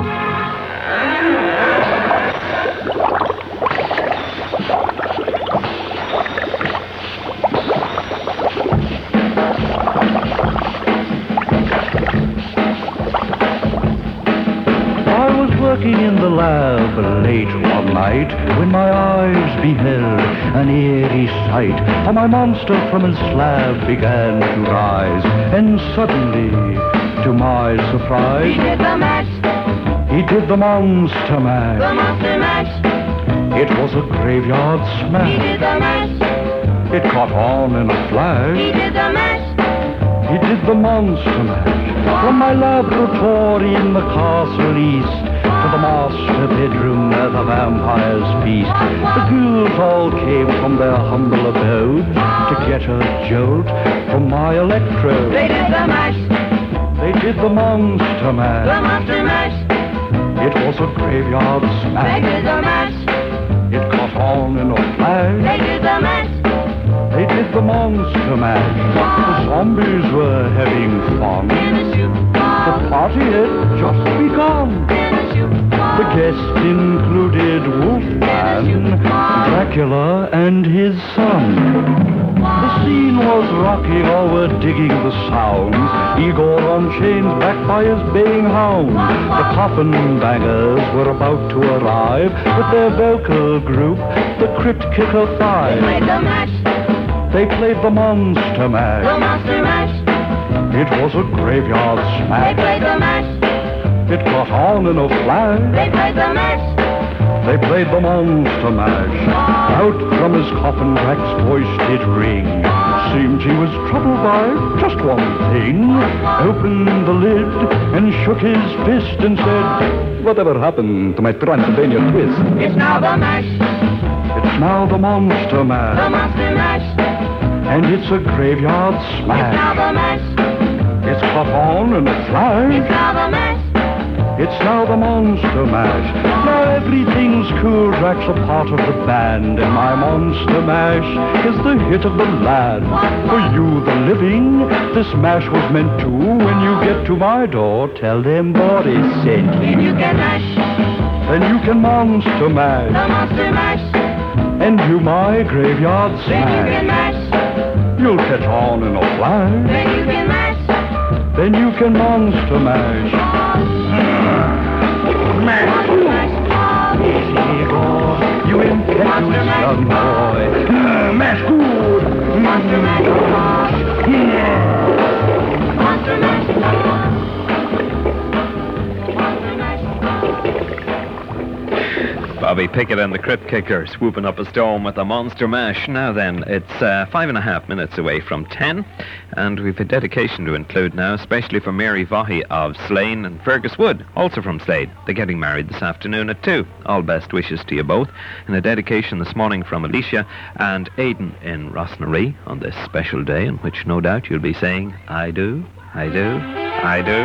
Working in the lab late one night when my eyes beheld an eerie sight. For my monster from his slab began to rise, and suddenly, to my surprise, He did the mash. He did the monster mash. The monster mash. It was a graveyard smash. He did the mash. It caught on in a flash. He did the mash. He did the monster mash. From my laboratory in the castle east to the master bedroom where the vampires feast. The ghouls all came from their humble abode to get a jolt from my electrode. They did the mash. They did the monster mash. The monster mash. It was a graveyard They smash. did the mash. It caught on in a They flash. did the mash. They did the monster mash. The zombies were having fun. In a shoe. The party had just begun. In a shoe. The guests included Wolfman, Dracula, and his son. The scene was rocking, all were digging the sounds. Igor on chains, backed by his baying hounds. The coffin bangers were about to arrive with their vocal group, the Crypt Kicker They Five. played the mash. They played the monster The mash. monster mash. It was a graveyard They smash. played the mash. It caught on in a flash. They played the mash. They played the monster mash. Out from his coffin, Drac's voice did ring. Seemed he was troubled by just one thing. Opened the lid and shook his fist and said, "Whatever happened to my Transylvania twist?" It's now the mash. It's now the monster The mash. monster mash. and it's a graveyard smash. Now the mash. It's caught on in a flash. It's now the mash. It's now the Monster Mash. Now everything's cool. Drax a part of the band, and my Monster Mash is the hit of the land. For you, the living, this mash was meant to. When you get to my door, tell them Boris sent you. Then you can mash. Then you can Monster Mash. The Monster Mash. And do my graveyard Then you can smash. mash. You'll catch on in a flash. Then you can mash. Then you can Monster Mash. Mash. Here you go, you impetuous young boy. Mash good. Monster Mash. Yeah. Monster Mash. Bobby Pickett and the Crypt Kickers swooping up a storm with a Monster Mash. Now then, it's 5.5 minutes away from 10, and we've a dedication to include now, especially for Mary Vaughy of Slane and Fergus Wood, also from Slade. They're getting married this afternoon at 2. All best wishes to you both. And a dedication this morning from Alicia and Aidan in Rossnaree on this special day, in which no doubt you'll be saying, I do, I do, I do.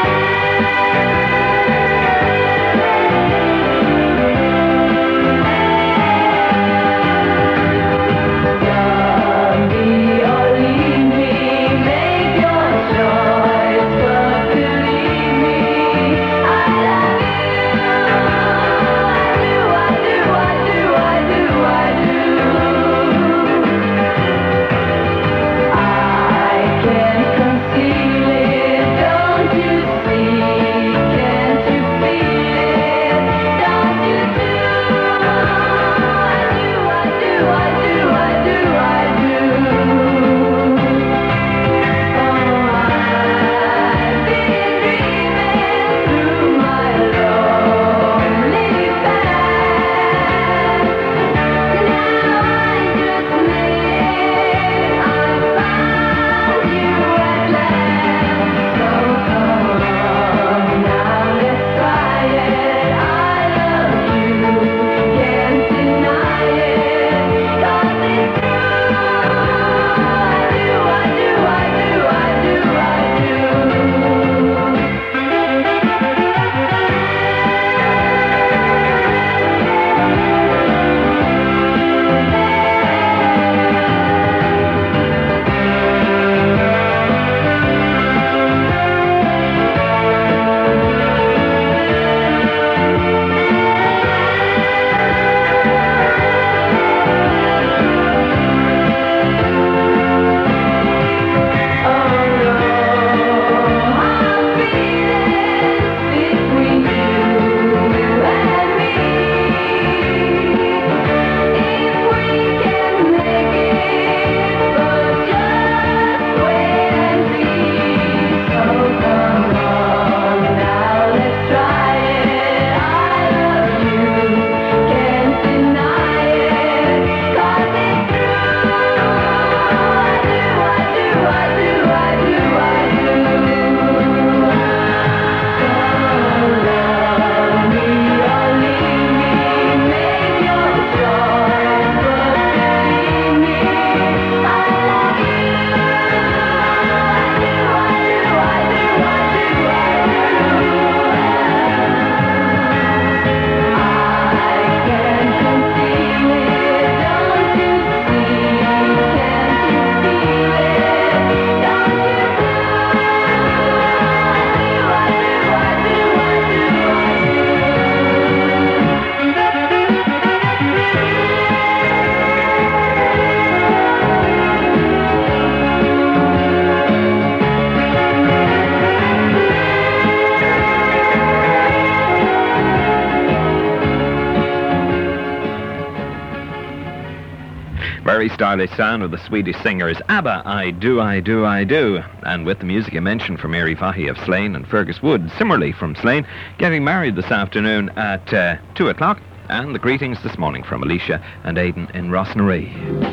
Very stylish sound of the Swedish singers ABBA, I Do, I Do, I Do. And with the music I mentioned from Mary Vaughy of Slane and Fergus Wood, similarly from Slane, getting married this afternoon at 2 o'clock. And the greetings this morning from Alicia and Aidan in Rossnaree.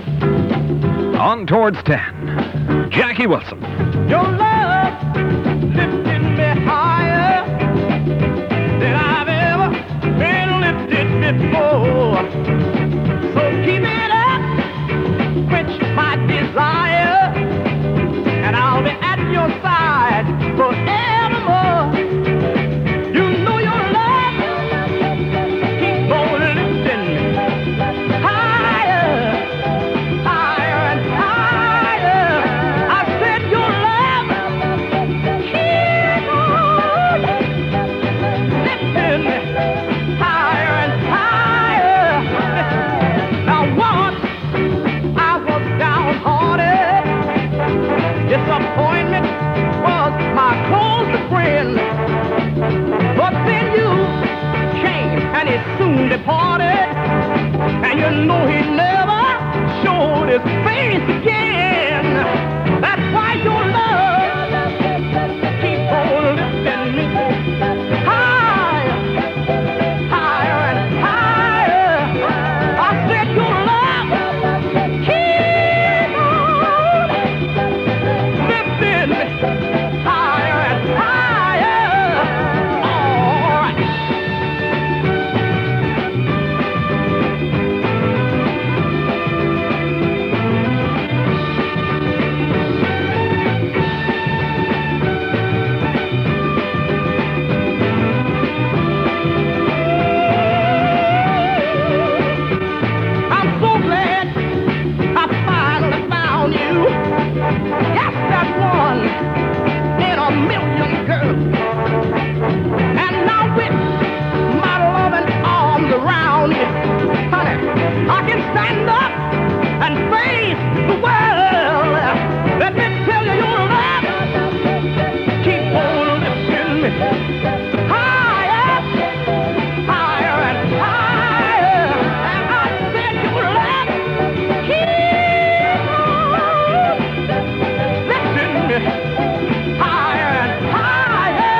On towards 10, Jackie Wilson. Your love lifting me higher than I've ever been lifted before. So keep it up, quench my desire. party, and you know he never showed his face again. That's why your love keep on lifting me higher, higher and higher. I said your love keep on lifting me higher and higher. All right. I'm so glad I finally found you. Yes, that one in a million girls. And now with my loving arms around you, honey, I can stand up and face the world. Let me tell you, your love keep on lifting me higher, higher and higher. And I said your love keep on lifting me higher and higher.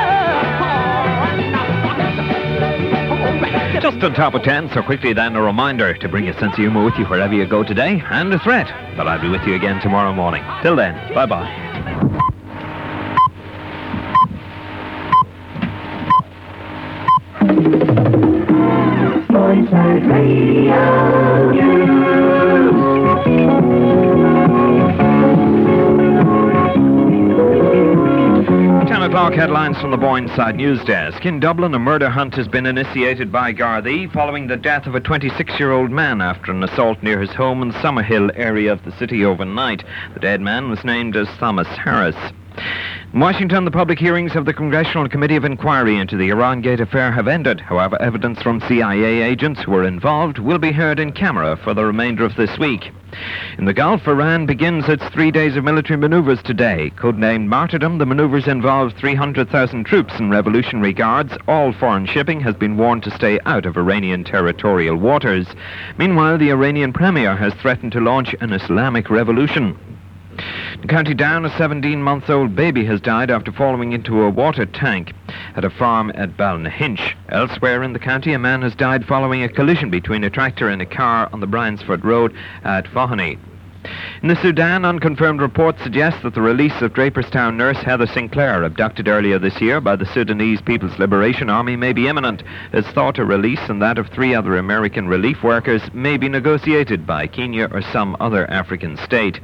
All right. Just on top of 10, so quickly then a reminder to bring a sense of humour with you wherever you go today, and a threat that I'll be with you again tomorrow morning. Till then, bye-bye. Morningside Radio News. 10 o'clock headlines from the Boyneside News Desk. In Dublin, a murder hunt has been initiated by Gardaí following the death of a 26-year-old man after an assault near his home in the Summerhill area of the city overnight. The dead man was named as Thomas Harris. In Washington, the public hearings of the Congressional Committee of Inquiry into the Iran Gate affair have ended. However, evidence from CIA agents who were involved will be heard in camera for the remainder of this week. In the Gulf, Iran begins its 3 days of military maneuvers today. Codenamed Martyrdom, the maneuvers involve 300,000 troops and Revolutionary Guards. All foreign shipping has been warned to stay out of Iranian territorial waters. Meanwhile, the Iranian premier has threatened to launch an Islamic revolution. In County Down, a 17-month-old baby has died after falling into a water tank at a farm at Balnahinch. Elsewhere in the county, a man has died following a collision between a tractor and a car on the Bryansford Road at Vaughan. In the Sudan, unconfirmed reports suggest that the release of Draperstown nurse Heather Sinclair, abducted earlier this year by the Sudanese People's Liberation Army, may be imminent. It's thought a release and that of 3 other American relief workers may be negotiated by Kenya or some other African state.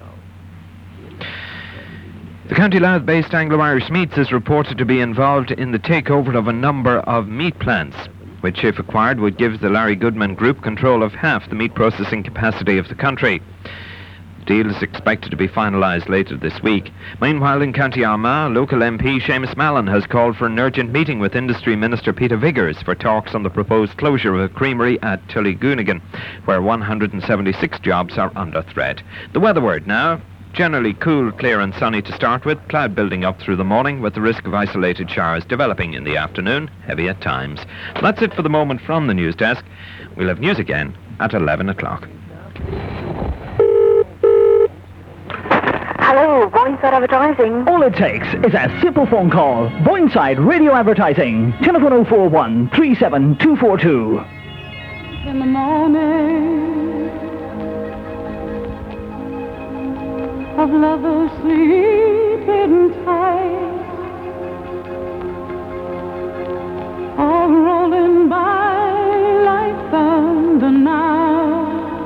The County Louth-based Anglo-Irish Meats is reported to be involved in the takeover of a number of meat plants, which, if acquired, would give the Larry Goodman Group control of half the meat processing capacity of the country. The deal is expected to be finalised later this week. Meanwhile, in County Armagh, local MP Seamus Mallon has called for an urgent meeting with Industry Minister Peter Viggers for talks on the proposed closure of a creamery at Tullygoonigan, where 176 jobs are under threat. The weather word now. Generally cool, clear and sunny to start with, cloud building up through the morning with the risk of isolated showers developing in the afternoon, heavy at times. That's it for the moment from the news desk. We'll have news again at 11 o'clock. Hello, Boyneside Advertising. All it takes is a simple phone call. Boyneside Radio Advertising. Telephone 041 37242. In the morning of lovers sleeping tight, all rolling by like thunder now,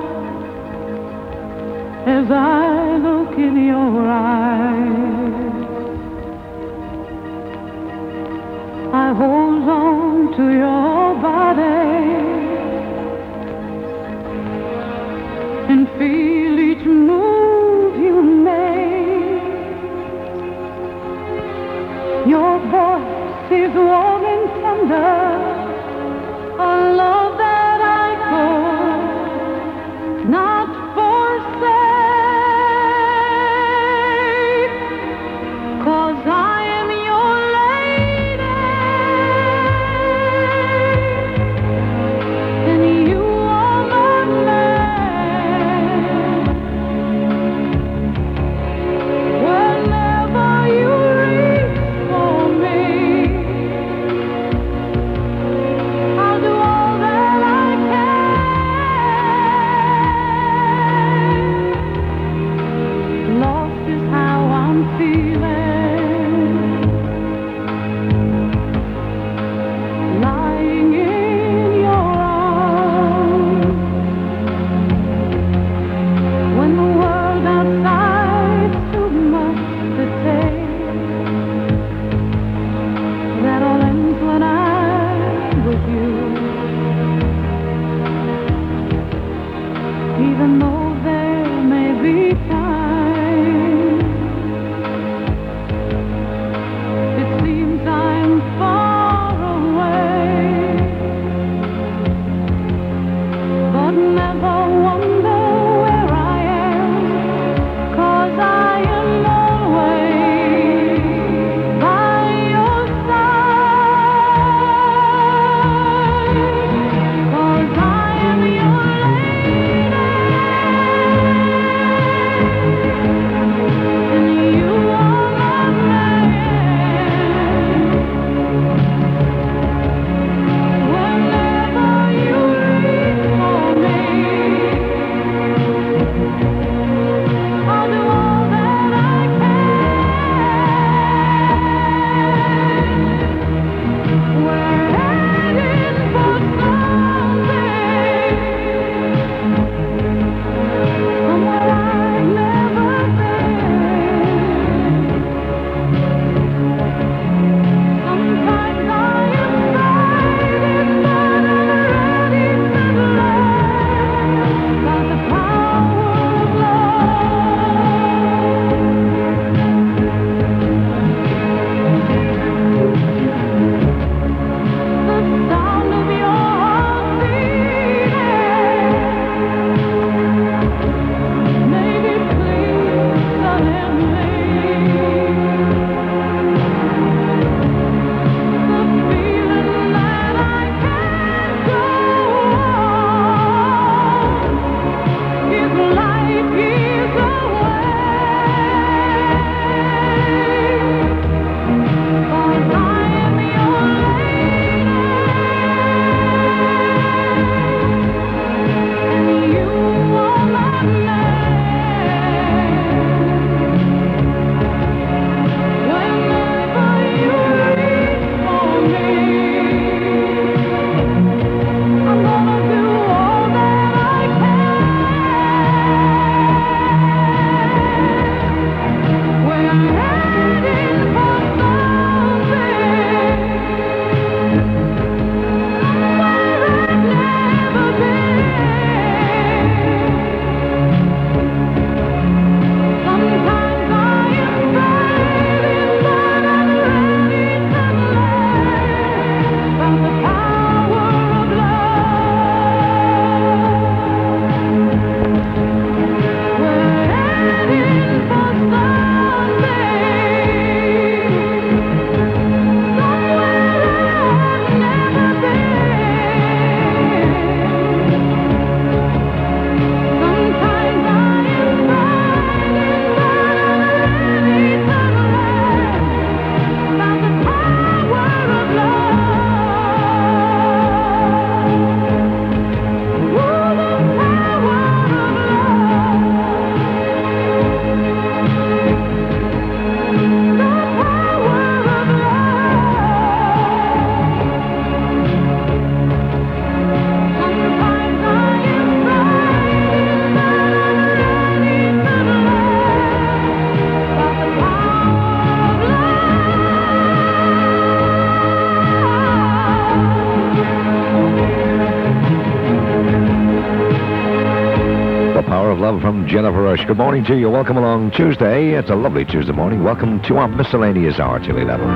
as I look in your eyes, I hold on to your body and feel each move you make. Your voice is warm and tender, a love that I could not forsake, 'cause I am your lady. Jennifer Rush. Good morning to you. Welcome along Tuesday. It's a lovely Tuesday morning. Welcome to our miscellaneous hour till 11.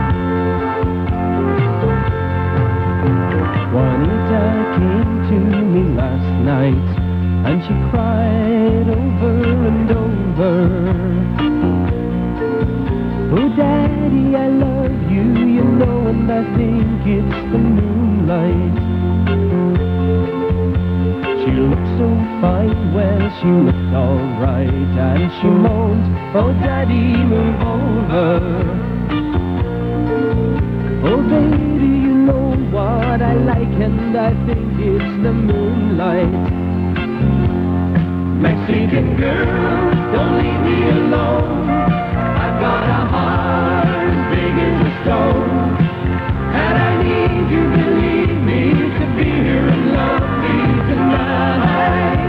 Juanita came to me last night, and she cried over and over. Oh, Daddy, I love you, you know, and I think it's the moonlight. She looked so fine, well, she looked all right, and she moaned, oh, Daddy, move over. Oh, baby, you know what I like, and I think it's the moonlight. Mexican girl, don't leave me alone. I've got a heart as big as a stone, and I need you, believe me, to be here and love me tonight.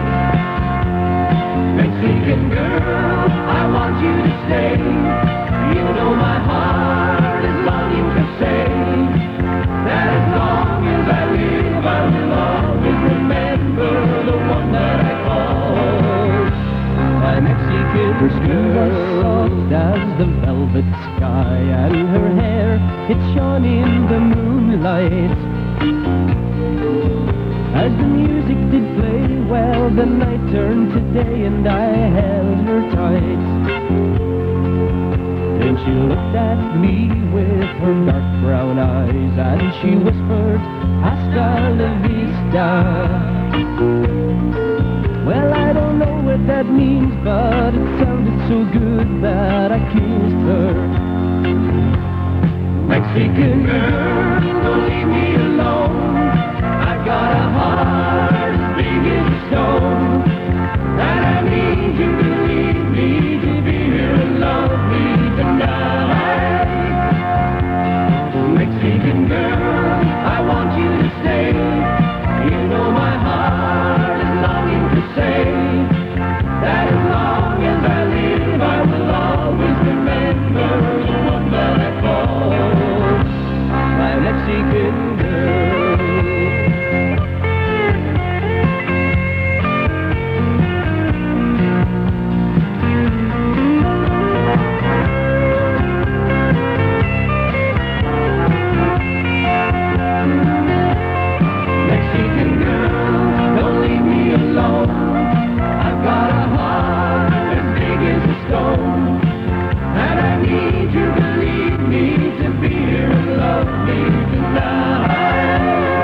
Mexican girl, I want you to stay. You know my heart is longing to say that as long as I live, I will always remember the one that I call my Mexican girl. Soft as the velvet sky, and her hair, it shone in the moonlight. As the music did play, well, the night turned to day, and I held her tight. Then she looked at me with her dark brown eyes, and she whispered, hasta la vista. Well, I don't know what that means, but it sounded so good that I kissed her. Mexican girl, don't leave me alone. I've got a heart as big as a stone, and I need you, believe me, to be here and love me tonight. Mexican girl, I want you to stay. You know my heart is longing to say that as long as I live, I will always remember the one that I call my Mexican girl. Mexican girl, don't leave me alone. I've got a heart as big as a stone, and I need you, believe me, to be here and love me tonight.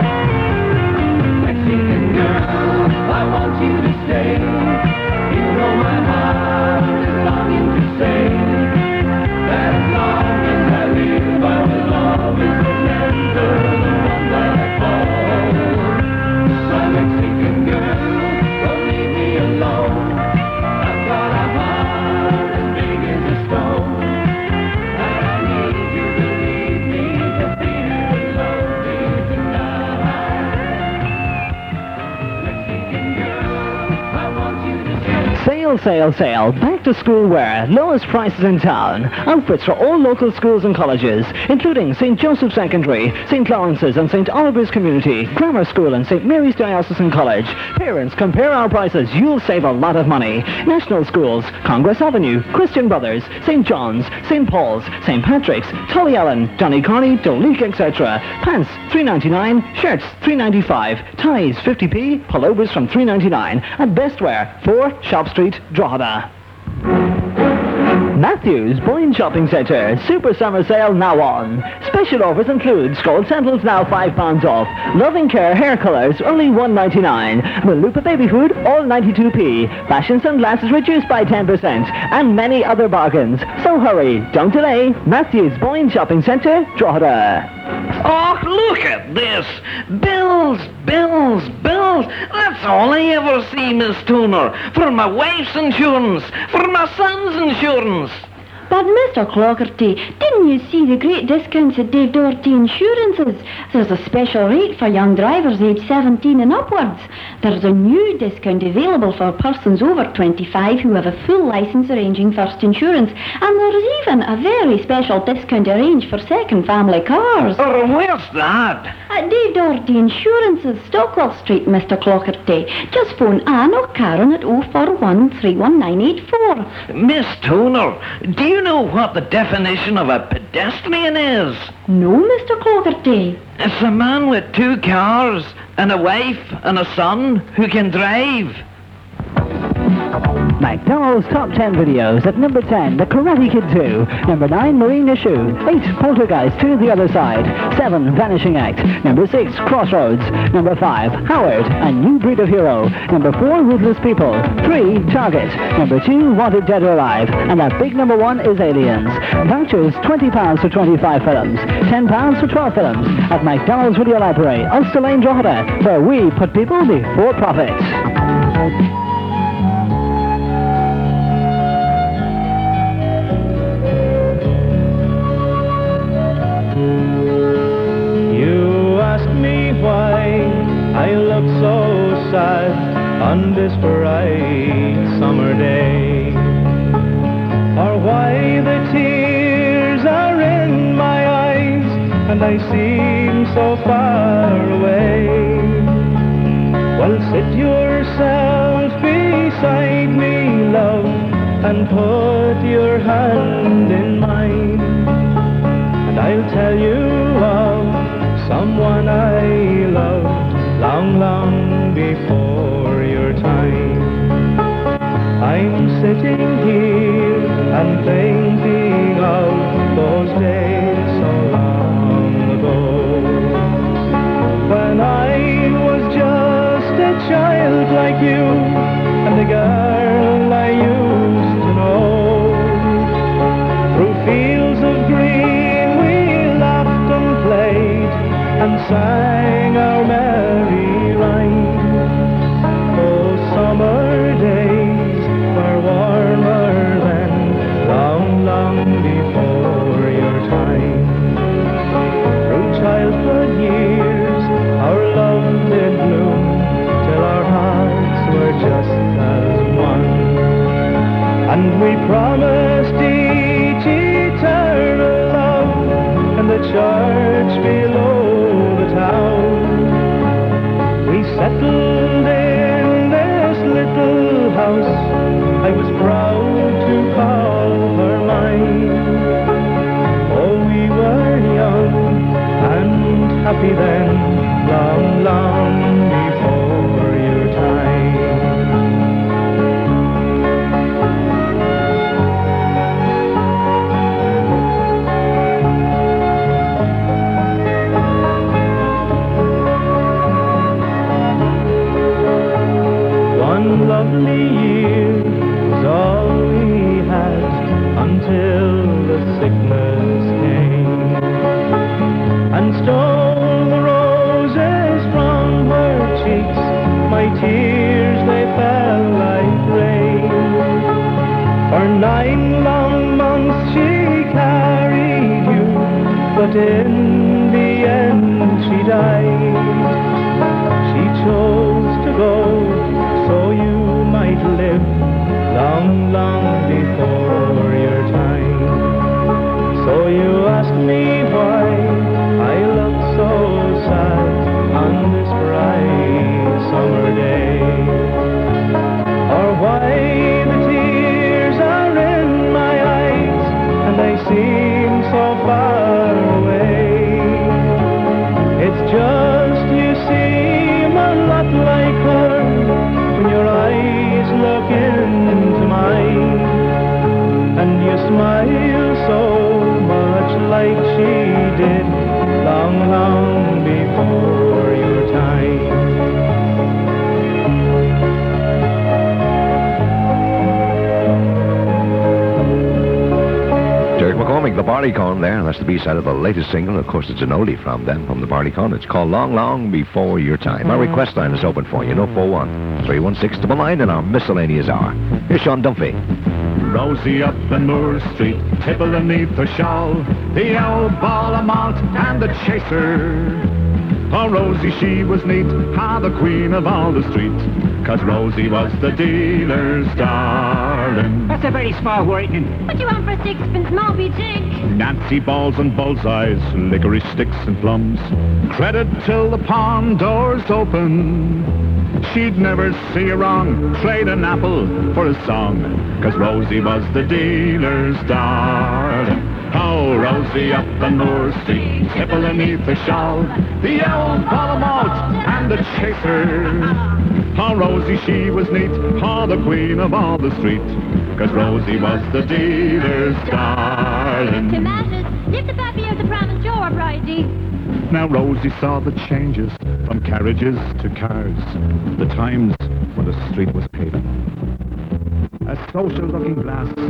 Mexican girl, I want you to stay. You know my heart is longing to say that as long as I live, I will always remember the one that I call my Mexican girl. Don't leave me alone. I've got a heart as big as a stone, and I need you, believe me, to be here and love me tonight. Mexican girl, I want you to stay. Sale, sale, sale. Back to school wear. Lowest prices in town. Outfits for all local schools and colleges, including St. Joseph's Secondary, St. Lawrence's and St. Oliver's Community, Grammar School and St. Mary's Diocesan College. Parents, compare our prices. You'll save a lot of money. National schools, Congress Avenue, Christian Brothers, St. John's, St. Paul's, St. Patrick's, Tullyallen, Donnycarney, Doleek, etc. Pants, $3.99. Shirts, $3.95. Ties, 50p. Pullovers from $3.99. At Best Wear, 4 Shop Street, Drogheda. Matthews Boyne Shopping Centre. Super summer sale now on. Special offers include Skull Sandals now £5 off. Loving Care hair colours only $1.99. Malupa baby food all 92p. Fashion sunglasses reduced by 10%. And many other bargains. So hurry, don't delay. Matthews Boyne Shopping Centre, Drogheda. Oh, look at this. Bills, bills, bills. That's all I ever see, Miss Tooner. For my wife's insurance, for my son's insurance. But Mr. Cloggerty, didn't you see the great discounts at Dave Doherty Insurances? There's a special rate for young drivers aged 17 and upwards. There's a new discount available for persons over 25 who have a full licence arranging first insurance. And there's even a very special discount arranged for second family cars. Where's that? at Dave Doherty Insurance's, Stockwell Street, Mr. Clockerty. Just phone Anne or Karen at 041 31984. Miss Toner, do you know what the definition of a pedestrian is? No, Mr. Clockerty. It's a man with 2 cars and a wife and a son who can drive. McDonald's Top 10 Videos. At number 10, The Karate Kid 2. Number 9, Marina Shoe. 8, Poltergeist 2, The Other Side. 7, Vanishing Act. Number 6, Crossroads. Number 5, Howard, A New Breed of Hero. Number 4, Ruthless People. 3, Target. Number 2, Wanted Dead or Alive. And at big number 1 is Aliens. Vouchers, £20 for 25 films. £10 for 12 films. At McDonald's Video Library, Ulster Lane, Drogheda, where we put people before profit. You ask me why I look so sad on this bright summer day, or why the tears are in my eyes and I seem so far away. Well, sit yourself beside me, love, and put your hand in mine, and I'll tell you of someone I loved long, long before your time. I'm sitting here and thinking of those days so long ago, when I was just a child like you and the girl I used to know. Through fields of green we laughed and played and sang our merry rhyme. Oh, summer days were warmer than, long, long before your time. Through childhood years our love did bloom till our hearts were just as one, and we promised each eternal love in the church below the town. We settled in this little house I was proud to call her mine. Oh, we were young and happy then, long, long before your time. One lovely year was all we had until the sickness came and stole the roses from her cheeks. My tears, they fell like rain. For 9 long months she carried you, but in the end she died. She chose to go so you might live long, long before your time. So you ask me why I look so sad on this bright summer day, or why the tears are in my eyes and I seem so far away. It's just you seem a lot like her when your eyes look into mine, and you smile so much like she did long, long before your time. Derek McCormick, the Barleycorn there. That's the B-side of the latest single. Of course, it's an oldie from them, from the Barleycorn. It's called Long, Long Before Your Time. Our request line is open for you. 041 316 99 in our miscellaneous hour. Here's Sean Dunphy. Rosie up in Moore Street, Tibble beneath her shawl, the owl ball of malt and the chaser. Oh, Rosie, she was neat, the queen of all the street. 'cause Rosie was the dealer's darling. That's a very small wording. What you want for sixpence, Moby Dick? Nancy balls and bullseyes, licorice sticks and plums. Credit till the pawn doors open. She'd never see a wrong, trade an apple for a song, 'cause Rosie was the dealer's darling. Oh, Rosie up the Moor Street, tipple beneath the shawl, the old ball of malt and the chaser. Oh, Rosie, she was neat, oh, the queen of all the street, 'cause Rosie was the dealer's darling. Tomatoes, lift the baby of the pram and show her, Bridie. Now Rosie saw the changes from carriages to cars, the times when the street was paved. A social-looking glass